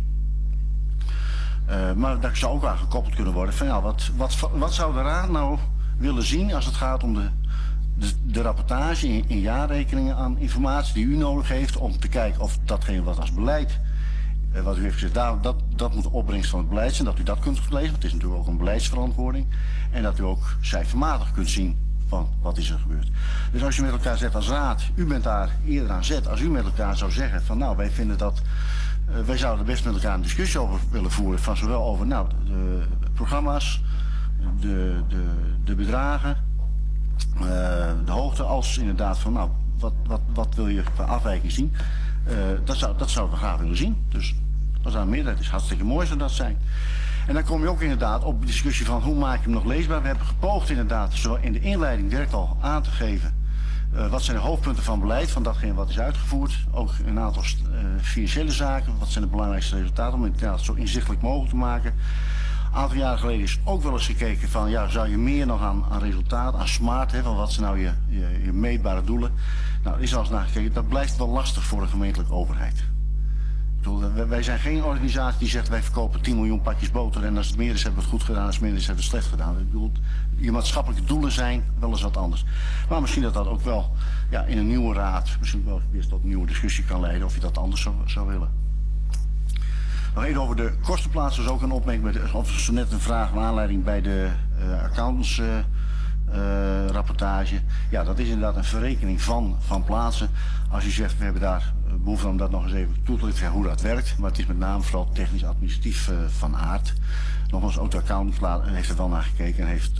Maar daar zou ook aan gekoppeld kunnen worden van, ja, wat zou de Raad nou willen zien als het gaat om de rapportage in jaarrekeningen aan informatie die u nodig heeft om te kijken of datgene wat als beleid, wat u heeft gezegd, dat moet de opbrengst van het beleid zijn, dat u dat kunt lezen, want het is natuurlijk ook een beleidsverantwoording, en dat u ook cijfermatig kunt zien van wat is er gebeurd. Dus als je met elkaar zegt als Raad, u bent daar eerder aan zet, als u met elkaar zou zeggen van nou, wij vinden dat, wij zouden er best met elkaar een discussie over willen voeren, van zowel over nou, de programma's, de bedragen, de hoogte, als inderdaad van nou, wat wil je qua afwijking zien, dat zouden we graag willen zien. Dus als daar een meerderheid is, hartstikke mooi zou dat zijn. En dan kom je ook inderdaad op de discussie van hoe maak je hem nog leesbaar. We hebben gepoogd inderdaad, zowel in de inleiding direct al aan te geven, wat zijn de hoofdpunten van beleid, van datgene wat is uitgevoerd. Ook een aantal financiële zaken, wat zijn de belangrijkste resultaten, om het inderdaad zo inzichtelijk mogelijk te maken. Een aantal jaren geleden is ook wel eens gekeken van, ja, zou je meer nog aan resultaat, aan smart, hè, van wat zijn nou je meetbare doelen. Nou, er is al eens naar gekeken, dat blijft wel lastig voor een gemeentelijke overheid. Wij zijn geen organisatie die zegt wij verkopen 10 miljoen pakjes boter en als het meer is hebben we het goed gedaan, als het minder is hebben we het slecht gedaan. Ik bedoel, je maatschappelijke doelen zijn wel eens wat anders. Maar misschien dat ook wel ja, in een nieuwe raad misschien wel weer tot een nieuwe discussie kan leiden of je dat anders zou willen. Nog even over de kostenplaats, dus ook een opmerking, of zo net een vraag naar aanleiding bij de accountants rapportage. Ja, dat is inderdaad een verrekening van plaatsen. Als u zegt, we hebben daar behoefte om dat nog eens even toe te lichten hoe dat werkt. Maar het is met name vooral technisch-administratief van aard. Nogmaals, ook de accountant heeft er wel naar gekeken en heeft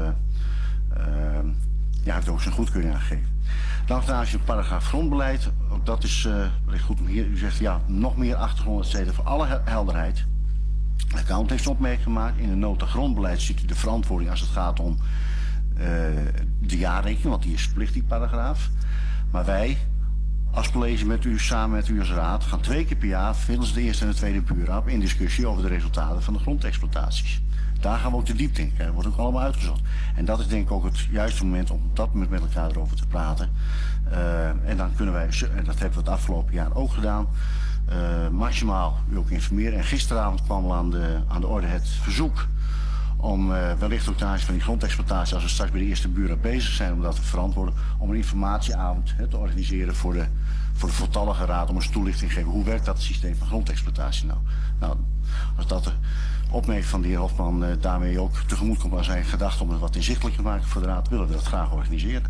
ook zijn goedkeuring aangegeven. Dan als je paragraaf grondbeleid, ook dat is recht goed om hier. U zegt ja, nog meer achtergrond, et voor alle helderheid. De accountant heeft een opmerking gemaakt. In de nota grondbeleid ziet u de verantwoording als het gaat om de jaarrekening, want die is verplicht, die paragraaf. Maar wij, als college samen met u als raad, gaan 2 keer per jaar, middels de eerste en de tweede buurraad, in discussie over de resultaten van de grondexploitaties. Daar gaan we ook de diepte in. Dat wordt ook allemaal uitgezocht. En dat is denk ik ook het juiste moment om op dat moment met elkaar erover te praten. En dan kunnen wij, en dat hebben we het afgelopen jaar ook gedaan, maximaal u ook informeren. En gisteravond kwam aan de orde het verzoek om wellicht ook ten aanzien van die grondexploitatie, als we straks bij de eerste buren bezig zijn om dat te verantwoorden, om een informatieavond te organiseren voor de voltallige raad, om eens toelichting te geven. Hoe werkt dat systeem van grondexploitatie nou? Nou, als dat de opmerking van de heer Hofman daarmee ook tegemoet komt aan zijn gedachte om het wat inzichtelijker te maken voor de raad, willen we dat graag organiseren.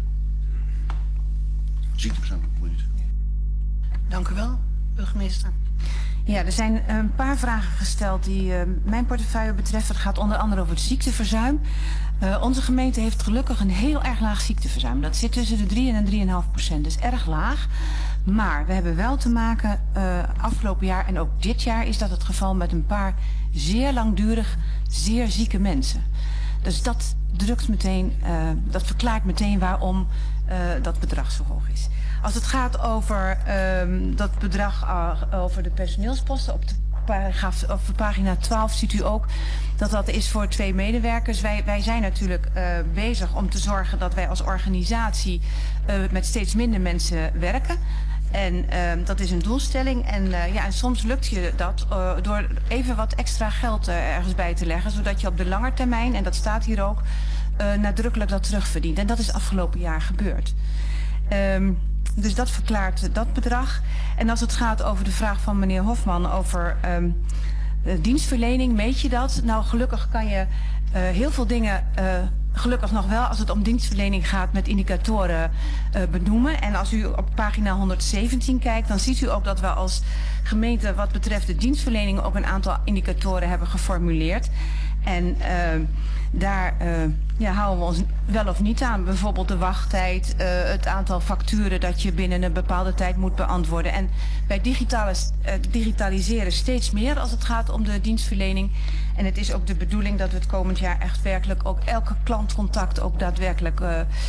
Ziektebestand. Dank u wel, burgemeester. Ja, er zijn een paar vragen gesteld die mijn portefeuille betreffen. Het gaat onder andere over het ziekteverzuim. Onze gemeente heeft gelukkig een heel erg laag ziekteverzuim. Dat zit tussen de 3 en de 3,5%. Dus erg laag. Maar we hebben wel te maken afgelopen jaar en ook dit jaar is dat het geval met een paar zeer langdurig, zeer zieke mensen. Dus dat drukt meteen, dat verklaart meteen waarom dat bedrag zo hoog is. Als het gaat over dat bedrag over de personeelsposten, op de pagina 12 ziet u ook dat dat is voor 2 medewerkers. Wij zijn natuurlijk bezig om te zorgen dat wij als organisatie met steeds minder mensen werken. En dat is een doelstelling. En soms lukt je dat door even wat extra geld ergens bij te leggen, zodat je op de lange termijn, en dat staat hier ook, nadrukkelijk dat terugverdient. En dat is afgelopen jaar gebeurd. Dus dat verklaart dat bedrag. En als het gaat over de vraag van meneer Hofman over dienstverlening, meet je dat? Nou, gelukkig kan je heel veel dingen, gelukkig nog wel, als het om dienstverlening gaat, met indicatoren benoemen. En als u op pagina 117 kijkt, dan ziet u ook dat we als gemeente wat betreft de dienstverlening ook een aantal indicatoren hebben geformuleerd. En daar houden we ons wel of niet aan. Bijvoorbeeld de wachttijd, het aantal facturen dat je binnen een bepaalde tijd moet beantwoorden. En wij digitaliseren steeds meer als het gaat om de dienstverlening. En het is ook de bedoeling dat we het komend jaar echt werkelijk ook elke klantcontact ook daadwerkelijk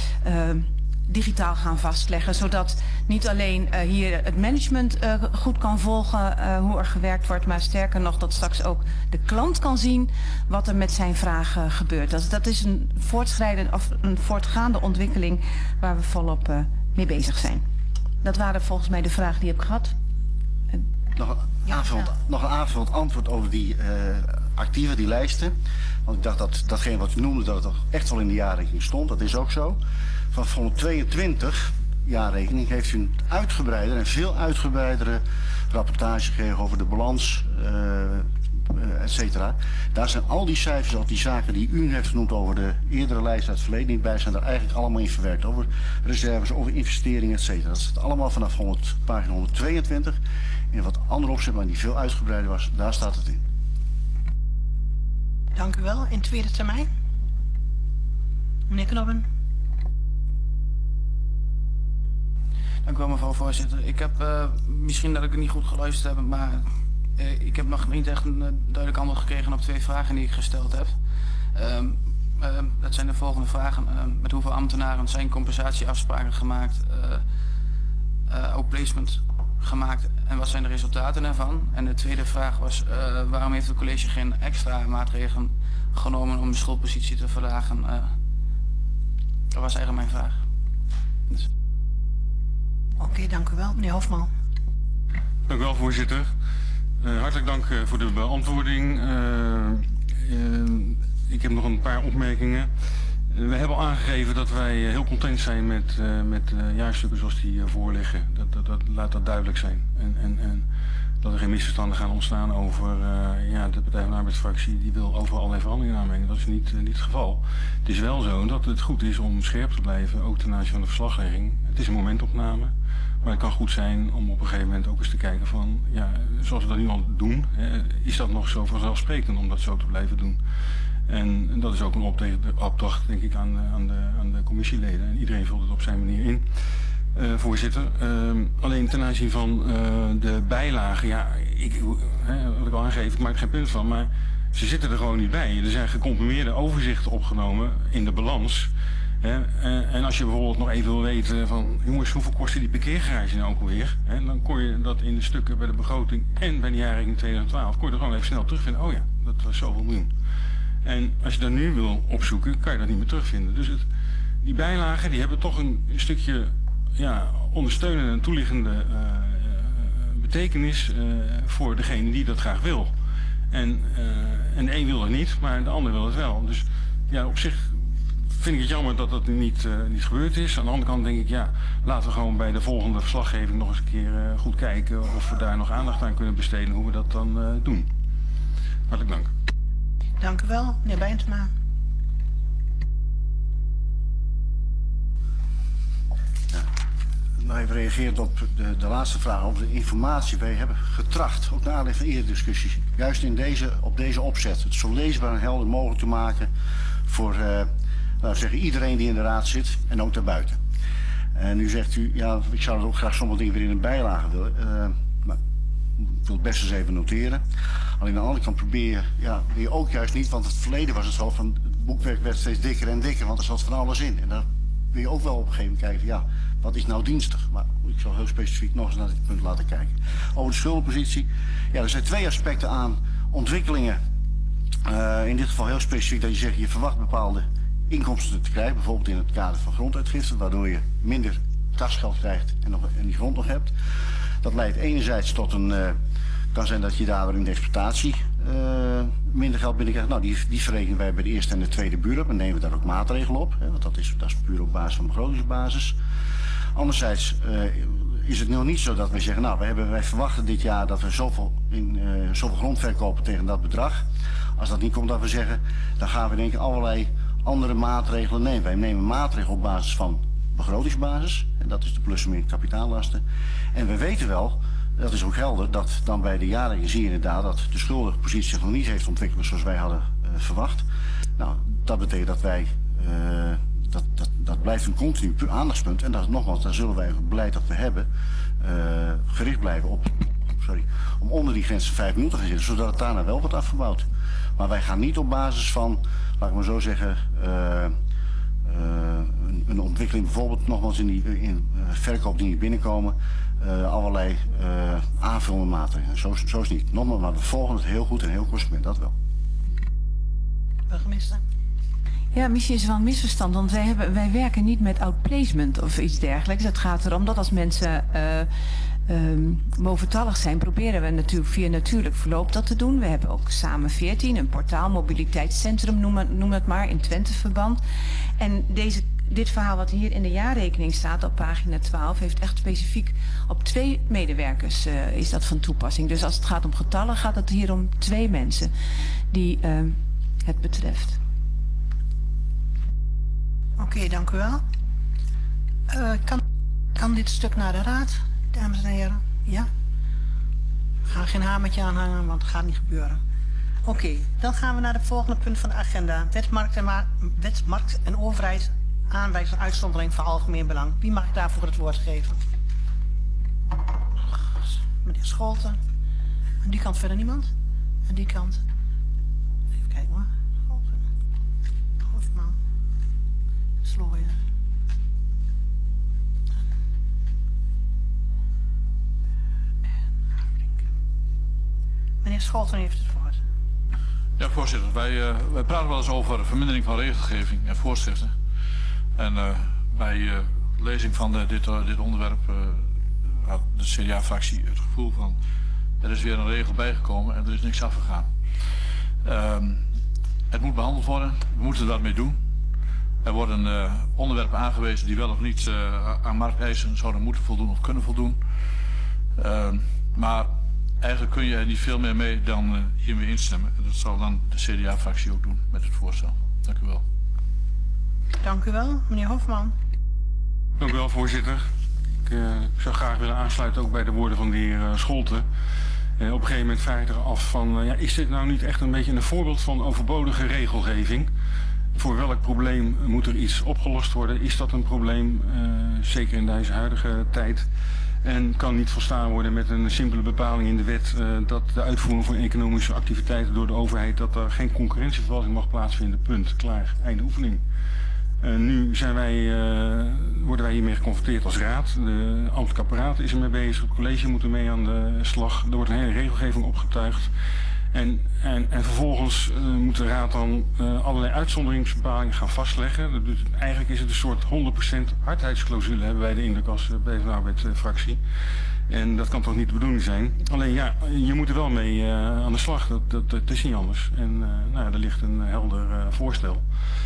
digitaal gaan vastleggen. Zodat niet alleen hier het management goed kan volgen hoe er gewerkt wordt, maar sterker nog dat straks ook de klant kan zien wat er met zijn vragen gebeurt. Dat is een voortgaande ontwikkeling waar we volop mee bezig zijn. Dat waren volgens mij de vragen die ik heb gehad. Nog een aanvullend antwoord over die actieven, die lijsten. Want ik dacht dat datgene wat u noemde, dat het toch echt wel in de jaarrekening stond. Dat is ook zo. Van 122 jaarrekening heeft u een uitgebreider en veel uitgebreidere rapportage gegeven over de balans, et cetera. Daar zijn al die cijfers, al die zaken die u heeft genoemd over de eerdere lijst uit het verleden niet bij, zijn er eigenlijk allemaal in verwerkt. Over reserves, over investeringen, et cetera. Dat zit allemaal vanaf pagina 122. In wat andere opzet, maar die veel uitgebreider was, daar staat het in. Dank u wel. In tweede termijn. Meneer Knobben. Dank u wel, mevrouw voorzitter. Ik heb, misschien dat ik het niet goed geluisterd heb, maar ik heb nog niet echt een duidelijk antwoord gekregen op 2 vragen die ik gesteld heb. Dat zijn de volgende vragen. Met hoeveel ambtenaren zijn compensatieafspraken gemaakt, ook placement gemaakt en wat zijn de resultaten daarvan? En de tweede vraag was, waarom heeft het college geen extra maatregelen genomen om de schuldpositie te verlagen? Dat was eigenlijk mijn vraag. Dus. Oké, dank u wel. Meneer Hofman. Dank u wel, voorzitter. Hartelijk dank voor de beantwoording. Ik heb nog een paar opmerkingen. We hebben al aangegeven dat wij heel content zijn met jaarstukken zoals die voorliggen. Laat dat duidelijk zijn. dat er geen misverstanden gaan ontstaan over de Partij van de Arbeidsfractie die wil overal allerlei veranderingen aanbrengen. Dat is niet het geval. Het is wel zo dat het goed is om scherp te blijven, ook ten aanzien van de verslaglegging. Het is een momentopname, maar het kan goed zijn om op een gegeven moment ook eens te kijken van, zoals we dat nu al doen, is dat nog zo vanzelfsprekend om dat zo te blijven doen. En dat is ook een opdracht, denk ik, aan de commissieleden. En iedereen vult het op zijn manier in. Voorzitter, alleen ten aanzien van de bijlagen, wat ik al aangeef, ik maak er geen punt van, maar ze zitten er gewoon niet bij. Er zijn gecomprimeerde overzichten opgenomen in de balans. En als je bijvoorbeeld nog even wil weten van, jongens, hoeveel kostte die parkeergarage nou ook alweer? Dan kon je dat in de stukken bij de begroting en bij de jaarrekening 2012, kon je er gewoon even snel terugvinden. Oh ja, dat was zoveel miljoen. En als je dat nu wil opzoeken, kan je dat niet meer terugvinden. Dus die bijlagen die hebben toch een stukje ondersteunende en toeliggende betekenis voor degene die dat graag wil. En de een wil het niet, maar de ander wil het wel. Dus op zich vind ik het jammer dat dat niet gebeurd is. Aan de andere kant denk ik, laten we gewoon bij de volgende verslaggeving nog eens een keer goed kijken of we daar nog aandacht aan kunnen besteden, hoe we dat dan doen. Hartelijk dank. Dank u wel, meneer Bijntema. Nou, even reageert op de laatste vraag over de informatie. Wij hebben getracht, ook naar aanleiding van eerdere discussies, juist op deze opzet, het zo leesbaar en helder mogelijk te maken voor iedereen die in de raad zit en ook daarbuiten. En nu zegt u, ik zou ook graag sommige dingen weer in een bijlage willen. Maar ik wil het best eens even noteren. Alleen aan de andere kant probeer je ook juist niet, want het verleden was het zo van het boekwerk werd steeds dikker en dikker, want er zat van alles in. En daar wil je ook wel op een gegeven moment kijken, wat is nou dienstig? Maar ik zal heel specifiek nog eens naar dit punt laten kijken. Over de schuldenpositie. Er zijn twee aspecten aan ontwikkelingen. In dit geval heel specifiek dat je zegt, je verwacht bepaalde inkomsten te krijgen. Bijvoorbeeld in het kader van gronduitgifte, waardoor je minder kasgeld krijgt en die grond nog hebt. Dat leidt enerzijds tot kan zijn dat je daardoor in de exploitatie minder geld binnenkrijgt. Nou, die verrekenen wij bij de eerste en de tweede buurtschap en nemen daar ook maatregelen op. Want dat is puur op basis van begrotingsbasis. Anderzijds is het nog niet zo dat wij zeggen, wij verwachten dit jaar dat we zoveel grond verkopen tegen dat bedrag. Als dat niet komt, dat we zeggen, dan gaan we denk ik allerlei andere maatregelen nemen. Wij nemen maatregelen op basis van begrotingsbasis. En dat is de plus en min kapitaallasten. En we weten wel, dat is ook helder, dat dan bij de jaarrekening zie je inderdaad dat de schuldenpositie zich nog niet heeft ontwikkeld zoals wij hadden verwacht. Nou, dat betekent dat wij, dat blijft een continu aandachtspunt. En dat nogmaals, daar zullen wij het beleid dat we hebben, gericht blijven op, om onder die grens van 5 miljoen te gaan zitten, zodat het daarna wel wordt afgebouwd. Maar wij gaan niet op basis van, laat ik maar zo zeggen, een ontwikkeling bijvoorbeeld nogmaals in verkoop die niet binnenkomen, allerlei aanvullende maatregelen. Zo is het niet. Nogmaals, maar we volgen het heel goed en heel consequent, dat wel. Burgemeester? Ja, misschien is er wel een misverstand, want wij werken niet met outplacement of iets dergelijks. Het gaat erom dat als mensen boventallig zijn, proberen we natuurlijk via natuurlijk verloop dat te doen. We hebben ook Samen 14, een portaal, mobiliteitscentrum, noem het maar, in Twente-verband. En dit verhaal wat hier in de jaarrekening staat op pagina 12 heeft echt specifiek op 2 medewerkers is dat van toepassing. Dus als het gaat om getallen gaat het hier om 2 mensen die het betreft. Oké, dank u wel. Kan dit stuk naar de raad, dames en heren? Ja? We gaan geen hamertje aanhangen, want het gaat niet gebeuren. Oké, dan gaan we naar het volgende punt van de agenda. Wetsmarkt en overheid aanwijzen uitzondering van algemeen belang. Wie mag ik daarvoor het woord geven? Meneer Scholten. Aan die kant verder niemand? Aan die kant? Even kijken hoor. Hoofdman. Slooien. Meneer Scholten heeft het woord. Ja, voorzitter. Wij praten wel eens over vermindering van regelgeving en voorschriften. En bij lezing van dit onderwerp had de CDA-fractie het gevoel van er is weer een regel bijgekomen en er is niks afgegaan. Het moet behandeld worden, we moeten er wat mee doen. Er worden onderwerpen aangewezen die wel of niet aan markteisen zouden moeten voldoen of kunnen voldoen. Maar eigenlijk kun je er niet veel meer mee dan hiermee instemmen. En dat zal dan de CDA-fractie ook doen met het voorstel. Dank u wel. Dank u wel, meneer Hofman. Dank u wel, voorzitter. Ik zou graag willen aansluiten ook bij de woorden van de heer Scholten. Op een gegeven moment vraag ik er af van, is dit nou niet echt een beetje een voorbeeld van overbodige regelgeving? Voor welk probleem moet er iets opgelost worden? Is dat een probleem, zeker in deze huidige tijd? En kan niet volstaan worden met een simpele bepaling in de wet dat de uitvoering van economische activiteiten door de overheid, dat er geen concurrentievervalsing mag plaatsvinden. Punt. Klaar. Einde oefening. Nu worden wij hiermee geconfronteerd als raad. De ambtelijk apparaat is ermee bezig. Het college moet ermee aan de slag. Er wordt een hele regelgeving opgetuigd. En vervolgens moet de raad dan allerlei uitzonderingsbepalingen gaan vastleggen. Dus eigenlijk is het een soort 100% hardheidsclausule, hebben wij de indruk als PvdA-fractie. En dat kan toch niet de bedoeling zijn. Alleen ja, je moet er wel mee aan de slag. Dat is niet anders. En er ligt een helder voorstel.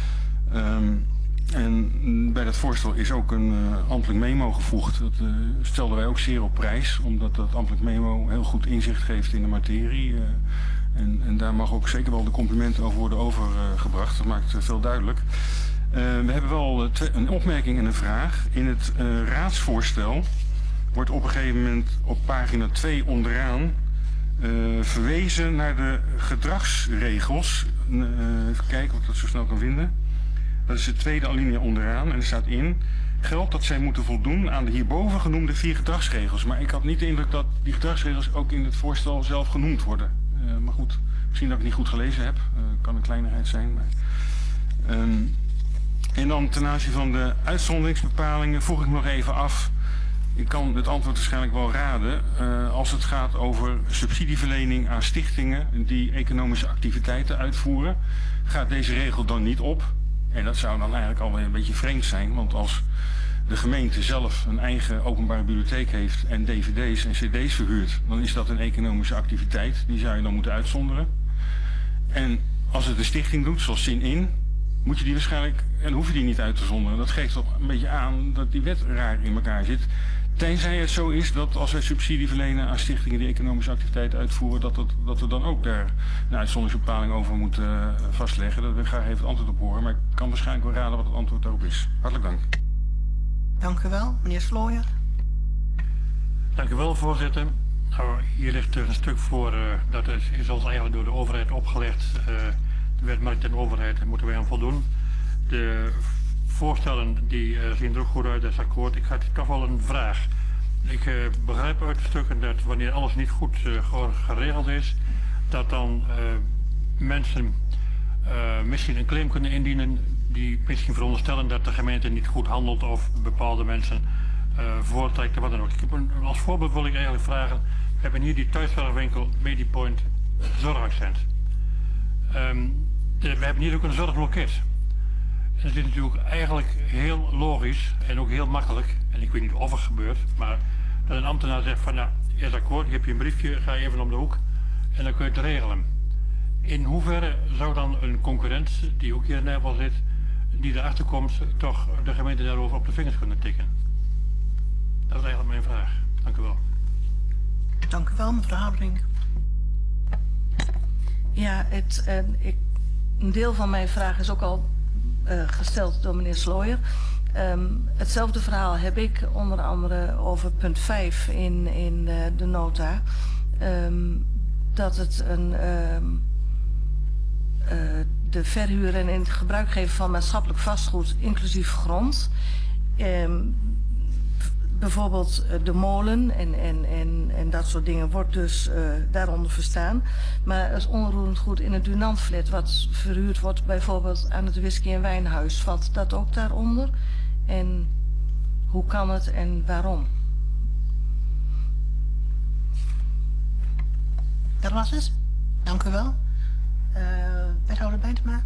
En bij dat voorstel is ook een ambtelijk memo gevoegd. Dat stelden wij ook zeer op prijs, omdat dat ambtelijk memo heel goed inzicht geeft in de materie. En daar mag ook zeker wel de complimenten over worden overgebracht. Dat maakt veel duidelijk. We hebben wel een opmerking en een vraag. In het raadsvoorstel wordt op een gegeven moment op pagina 2 onderaan verwezen naar de gedragsregels. Even kijken of ik dat zo snel kan vinden. Dat is de tweede alinea onderaan en er staat in: geldt dat zij moeten voldoen aan de hierboven genoemde 4 gedragsregels. Maar ik had niet de indruk dat die gedragsregels ook in het voorstel zelf genoemd worden. Maar goed, misschien dat ik niet goed gelezen heb. Kan een kleinigheid zijn. Maar, en dan ten aanzien van de uitzonderingsbepalingen vroeg ik me nog even af. Ik kan het antwoord waarschijnlijk wel raden. Als het gaat over subsidieverlening aan stichtingen die economische activiteiten uitvoeren, gaat deze regel dan niet op. En dat zou dan eigenlijk alweer een beetje vreemd zijn, want als de gemeente zelf een eigen openbare bibliotheek heeft en dvd's en cd's verhuurt, dan is dat een economische activiteit. Die zou je dan moeten uitzonderen. En als het een stichting doet, zoals Zin-In, moet je die waarschijnlijk, en hoef je die niet uit te zonderen. Dat geeft toch een beetje aan dat die wet raar in elkaar zit. Tenzij het zo is dat als wij subsidie verlenen aan stichtingen die economische activiteiten uitvoeren, dat we dan ook daar een uitzonderingsbepaling over moeten vastleggen. Dat wil ik graag even het antwoord op horen, maar ik kan waarschijnlijk wel raden wat het antwoord daarop is. Hartelijk dank. Dank u wel, meneer Slooijer. Dank u wel, voorzitter. Nou, hier ligt er een stuk voor, dat is ons eigenlijk door de overheid opgelegd. De wet markt en overheid, daar moeten wij aan voldoen. De voorstellen die zien er ook goed uit, dat is akkoord. Ik had toch wel een vraag. Ik begrijp uit de stukken dat wanneer alles niet goed geregeld is, dat dan mensen misschien een claim kunnen indienen die misschien veronderstellen dat de gemeente niet goed handelt of bepaalde mensen voortrekt, wat dan ook. Als voorbeeld wil ik eigenlijk vragen, we hebben hier die thuiszorgwinkel Medipoint Zorgaccent. We hebben hier ook een zorgloket. En het is natuurlijk eigenlijk heel logisch en ook heel makkelijk, en ik weet niet of het gebeurt, maar dat een ambtenaar zegt van, nou, is akkoord, je hebt je een briefje, ga je even om de hoek en dan kun je het regelen. In hoeverre zou dan een concurrent, die ook hier in Nijvel zit, die erachter komt, toch de gemeente daarover op de vingers kunnen tikken? Dat is eigenlijk mijn vraag. Dank u wel. Dank u wel, mevrouw Haberink. Ja, een deel van mijn vraag is ook al gesteld door meneer Slooijer. Hetzelfde verhaal heb ik onder andere over punt 5 in de nota. Dat het de verhuur en in het gebruik geven van maatschappelijk vastgoed inclusief grond. Bijvoorbeeld de molen en dat soort dingen wordt dus daaronder verstaan. Maar het onroerend goed in het Dunantflat wat verhuurd wordt bijvoorbeeld aan het whisky- en wijnhuis, valt dat ook daaronder? En hoe kan het en waarom? Dat was het. Dank u wel. Wethouder Bijntema.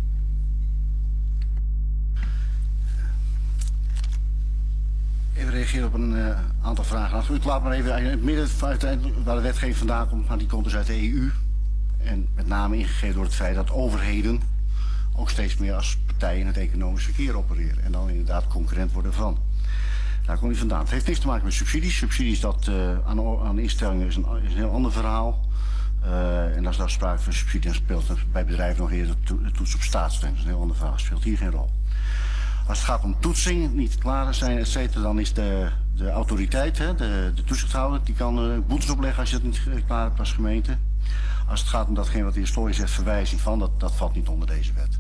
Even reageren op een aantal vragen. U laat maar even in het midden waar de wetgeving vandaan komt, maar die komt dus uit de EU. En met name ingegeven door het feit dat overheden ook steeds meer als partijen in het economisch verkeer opereren. En dan inderdaad concurrent worden van. Daar komt hij vandaan. Het heeft niks te maken met subsidies. Subsidies dat, aan instellingen is een heel ander verhaal. En als daar sprake van subsidie, dan speelt het bij bedrijven nog eerder de toets op staatssteun. Dat is een heel ander verhaal. Speelt hier geen rol. Als het gaat om toetsing, niet klaar zijn, et cetera, dan is de autoriteit, de toezichthouder, die kan boetes opleggen als je het niet klaar hebt als gemeente. Als het gaat om datgene wat de historie zegt, verwijzing van, dat valt niet onder deze wet.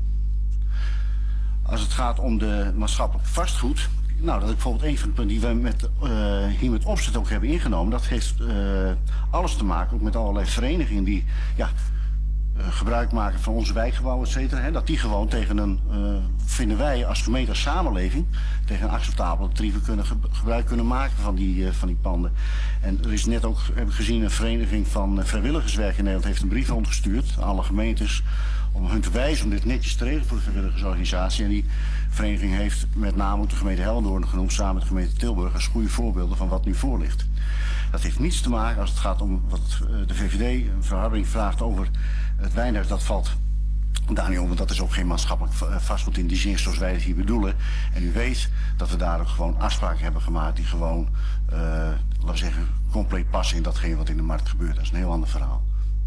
Als het gaat om de maatschappelijk vastgoed, nou, dat is bijvoorbeeld een van de punten die we hier met opzet ook hebben ingenomen. Dat heeft alles te maken ook met allerlei verenigingen die gebruik maken van onze wijkgebouwen, et cetera. Dat die gewoon tegen een, vinden wij als gemeente, als samenleving, tegen een acceptabele tarieven gebruik kunnen maken van die panden. En er is net ook, heb ik gezien, een vereniging van vrijwilligerswerk in Nederland heeft een brief rondgestuurd aan alle gemeentes om hun te wijzen om dit netjes te regelen voor de vrijwilligersorganisatie. En die vereniging heeft met name ook de gemeente Hellendoorn genoemd samen met de gemeente Tilburg als goede voorbeelden van wat nu voor ligt. Dat heeft niets te maken als het gaat om wat de VVD, mevrouw Harbing, vraagt over het wijnhuis. Dat valt daar niet om, want dat is ook geen maatschappelijk vastgoed in die zin zoals wij het hier bedoelen. En u weet dat we daar ook gewoon afspraken hebben gemaakt die gewoon, laten we zeggen, compleet passen in datgene wat in de markt gebeurt. Dat is een heel ander verhaal.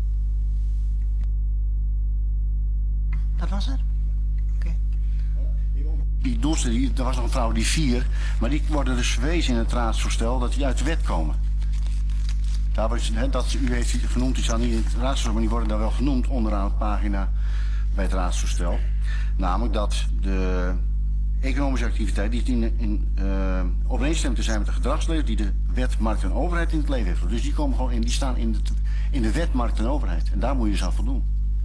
Dat was het? Oké. Die doelstelling, er was nog een vrouw die 4, maar die worden dus verwezen in het raadsvoorstel dat die uit de wet komen. Daar was, dat u heeft genoemd, die staan niet in het raadsvoorstel, maar die worden daar wel genoemd onderaan de pagina bij het raadsvoorstel. Namelijk dat de economische activiteit die in overeenstemming te zijn met de gedragsleven die de wet, markt en overheid in het leven heeft. Dus die komen gewoon in, die staan in de wet, markt en overheid. En daar moet je dus aan voldoen.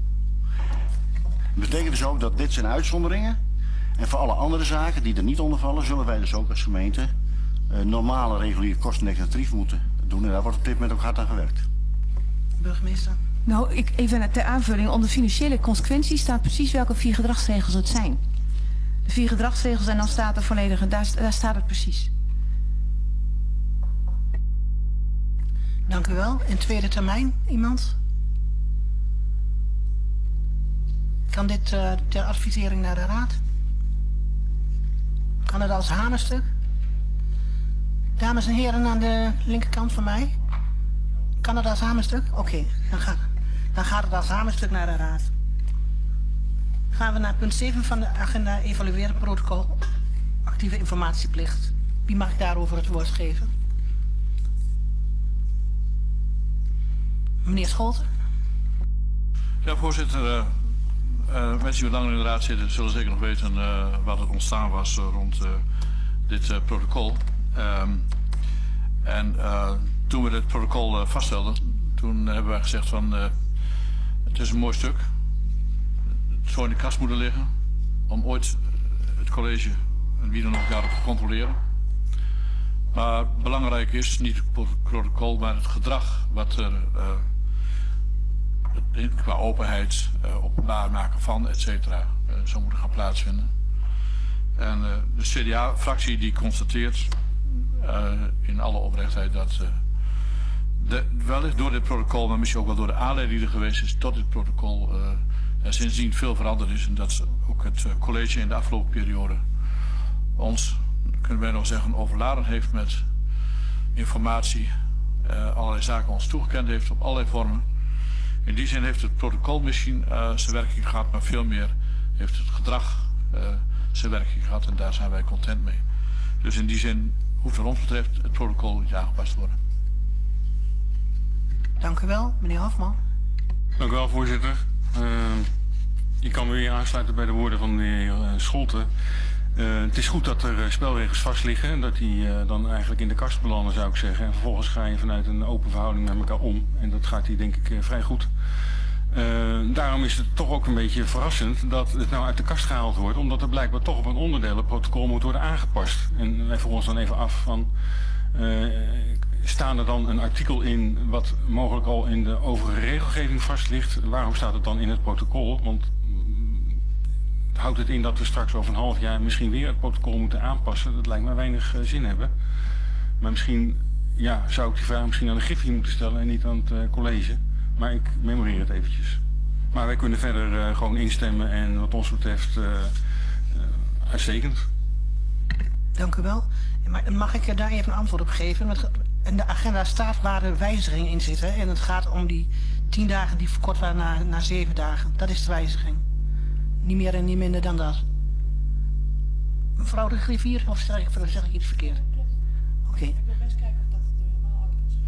Dat betekent dus ook dat dit zijn uitzonderingen. En voor alle andere zaken die er niet onder vallen, zullen wij dus ook als gemeente normale reguliere kostendekkende tarief moeten doen. En daar wordt op dit moment ook hard aan gewerkt. Burgemeester. Nou, even ter aanvulling. Onder financiële consequenties staat precies welke 4 gedragsregels het zijn. De 4 gedragsregels en dan staat er volledig, daar staat het precies. Dank u wel. In tweede termijn, iemand? Kan dit ter advisering naar de raad? Kan het als hamerstuk? Dames en heren aan de linkerkant van mij. Kan het als hamerstuk? Oké, dan gaat het als hamerstuk naar de raad. Gaan we naar punt 7 van de agenda, evalueren protocol. Actieve informatieplicht. Wie mag ik daarover het woord geven? Meneer Scholten. Ja, voorzitter. Mensen die langer in de raad zitten zullen zeker nog weten wat het ontstaan was rond dit protocol. Toen we dit protocol vaststelden, toen hebben wij gezegd van het is een mooi stuk. Het zou in de kast moeten liggen om ooit het college en wie dan ook daarop te controleren. Maar belangrijk is niet het protocol, maar het gedrag wat er qua openheid, openbaar maken van, et cetera, zou moeten gaan plaatsvinden. En de CDA-fractie die constateert in alle oprechtheid dat wellicht door dit protocol, maar misschien ook wel door de aanleiding die er geweest is tot dit protocol, er sindsdien veel veranderd is. En dat ook het college in de afgelopen periode ons, kunnen wij nog zeggen, overladen heeft met informatie, allerlei zaken ons toegekend heeft op allerlei vormen. In die zin heeft het protocol misschien zijn werking gehad, maar veel meer heeft het gedrag zijn werking gehad en daar zijn wij content mee. Dus in die zin hoeft wat ons betreft het protocol niet aangepast te worden. Dank u wel, meneer Hofman. Dank u wel, voorzitter. Ik kan me weer aansluiten bij de woorden van de heer Scholten. Het is goed dat er spelregels vast liggen en dat die dan eigenlijk in de kast belanden, zou ik zeggen. En vervolgens ga je vanuit een open verhouding met elkaar om. En dat gaat hier denk ik vrij goed. Daarom is het toch ook een beetje verrassend dat het nou uit de kast gehaald wordt. Omdat er blijkbaar toch op een onderdeel het protocol moet worden aangepast. En wij vroegen ons dan even af van, staan er dan een artikel in wat mogelijk al in de overige regelgeving vast ligt? Waarom staat het dan in het protocol? Want houdt het in dat we straks over een half jaar misschien weer het protocol moeten aanpassen? Dat lijkt me weinig zin hebben. Maar misschien zou ik die vraag misschien aan de Griffie moeten stellen en niet aan het college. Maar ik memoreer het eventjes. Maar wij kunnen verder gewoon instemmen en wat ons betreft uitstekend. Dank u wel. Maar mag ik daar even een antwoord op geven? Want in de agenda staat waar de wijzigingen in zitten. En het gaat om die 10 dagen die verkort waren naar 7 dagen. Dat is de wijziging. Niet meer en niet minder dan dat. Mevrouw de griffier, of zeg ik iets verkeerd? Oké. Ik wil best kijken of dat het helemaal uit kan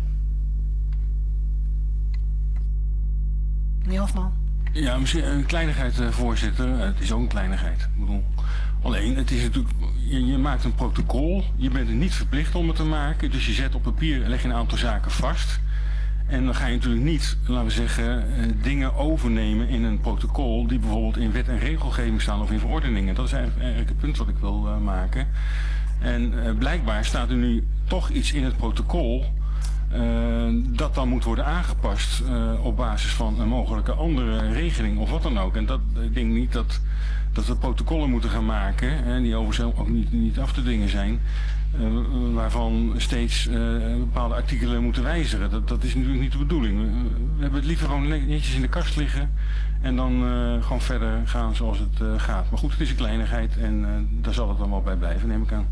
schrijven. Meneer Hofman. Ja, misschien een kleinigheid, voorzitter. Het is ook een kleinigheid. Ik bedoel, alleen, het is natuurlijk, je maakt een protocol. Je bent er niet verplicht om het te maken. Dus je zet op papier, leg je een aantal zaken vast. En dan ga je natuurlijk niet, laten we zeggen, dingen overnemen in een protocol die bijvoorbeeld in wet en regelgeving staan of in verordeningen. Dat is eigenlijk het punt wat ik wil maken. En blijkbaar staat er nu toch iets in het protocol dat dan moet worden aangepast op basis van een mogelijke andere regeling of wat dan ook. En dat, ik denk niet dat we protocollen moeten gaan maken, die overigens ook niet af te dingen zijn, waarvan steeds bepaalde artikelen moeten wijzigen. Dat is natuurlijk niet de bedoeling. We hebben het liever gewoon netjes in de kast liggen en dan gewoon verder gaan zoals het gaat. Maar goed, het is een kleinigheid en daar zal het dan wel bij blijven, neem ik aan.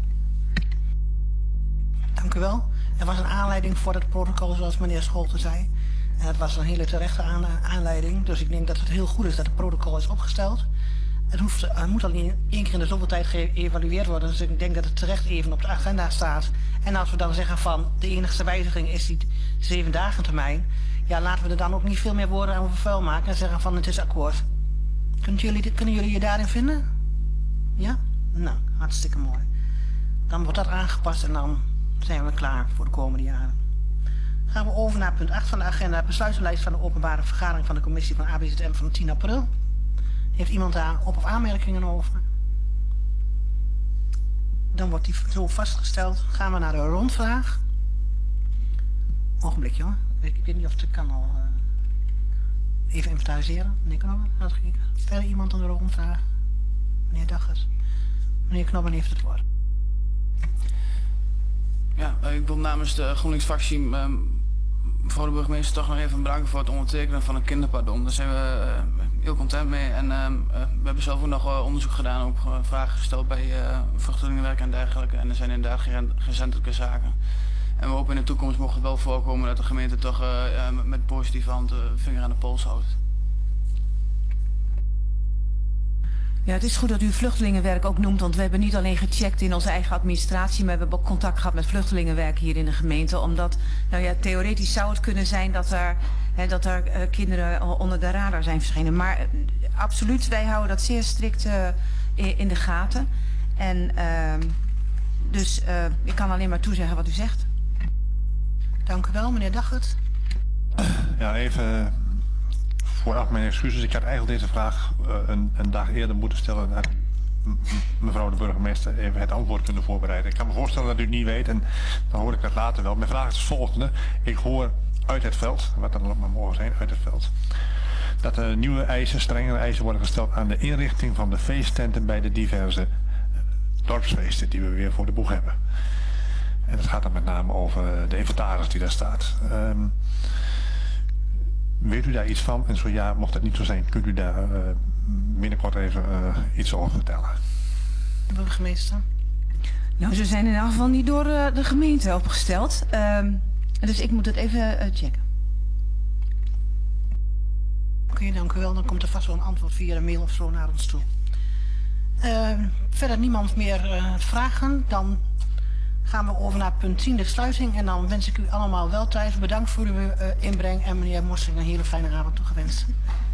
Dank u wel. Er was een aanleiding voor het protocol, zoals meneer Scholten zei. En dat was een hele terechte aanleiding. Dus ik denk dat het heel goed is dat het protocol is opgesteld. Het moet alleen 1 keer in de zoveel tijd geëvalueerd worden. Dus ik denk dat het terecht even op de agenda staat. En als we dan zeggen van de enigste wijziging is die 7 dagen termijn. Ja, laten we er dan ook niet veel meer woorden over vuil maken en zeggen van het is akkoord. Kunnen jullie je daarin vinden? Ja? Nou, hartstikke mooi. Dan wordt dat aangepast en dan zijn we klaar voor de komende jaren. Gaan we over naar punt 8 van de agenda. Besluitenlijst van de openbare vergadering van de commissie van ABZM van 10 april. Heeft iemand daar op- of aanmerkingen over? Dan wordt die zo vastgesteld. Gaan we naar de rondvraag. Ogenblikje hoor. Ik weet niet of het kan al. Even inventariseren. Meneer Knobben, gaat het verder iemand aan de rondvraag? Meneer Daggers. Meneer Knobben heeft het woord. Ja, ik wil namens de GroenLinks-fractie mevrouw de burgemeester toch nog even bedanken voor het ondertekenen van een kinderpardon. Daar zijn we heel content mee. En we hebben zelf ook nog onderzoek gedaan, ook vragen gesteld bij vluchtelingenwerk en dergelijke. En er zijn inderdaad geen recentelijke zaken. En we hopen in de toekomst mocht het wel voorkomen dat de gemeente toch met positieve hand de vinger aan de pols houdt. Ja, het is goed dat u vluchtelingenwerk ook noemt, want we hebben niet alleen gecheckt in onze eigen administratie, maar we hebben ook contact gehad met vluchtelingenwerk hier in de gemeente. Omdat, nou ja, theoretisch zou het kunnen zijn dat er kinderen onder de radar zijn verschenen. Maar absoluut, wij houden dat zeer strikt in de gaten. En dus ik kan alleen maar toezeggen wat u zegt. Dank u wel, meneer Daggert. Ja, even vooraf mijn excuses. Ik had eigenlijk deze vraag een dag eerder moeten stellen naar mevrouw de burgemeester even het antwoord kunnen voorbereiden. Ik kan me voorstellen dat u het niet weet en dan hoor ik dat later wel. Mijn vraag is het volgende. Ik hoor uit het veld, wat dan ook maar mogen zijn, uit het veld, dat er nieuwe eisen, strengere eisen worden gesteld aan de inrichting van de feesttenten bij de diverse dorpsfeesten die we weer voor de boeg hebben. En dat gaat dan met name over de inventaris die daar staat. Weet u daar iets van? En zo ja, mocht dat niet zo zijn, kunt u daar binnenkort even iets over vertellen? Burgemeester. Nou, ze zijn in ieder geval niet door de gemeente opgesteld. Dus ik moet het even checken. Oké, dank u wel. Dan komt er vast wel een antwoord via de mail of zo naar ons toe. Verder niemand meer vragen. Dan gaan we over naar punt 10, de sluiting. En dan wens ik u allemaal wel thuis. Bedankt voor uw inbreng en meneer Morsing een hele fijne avond toegewenst.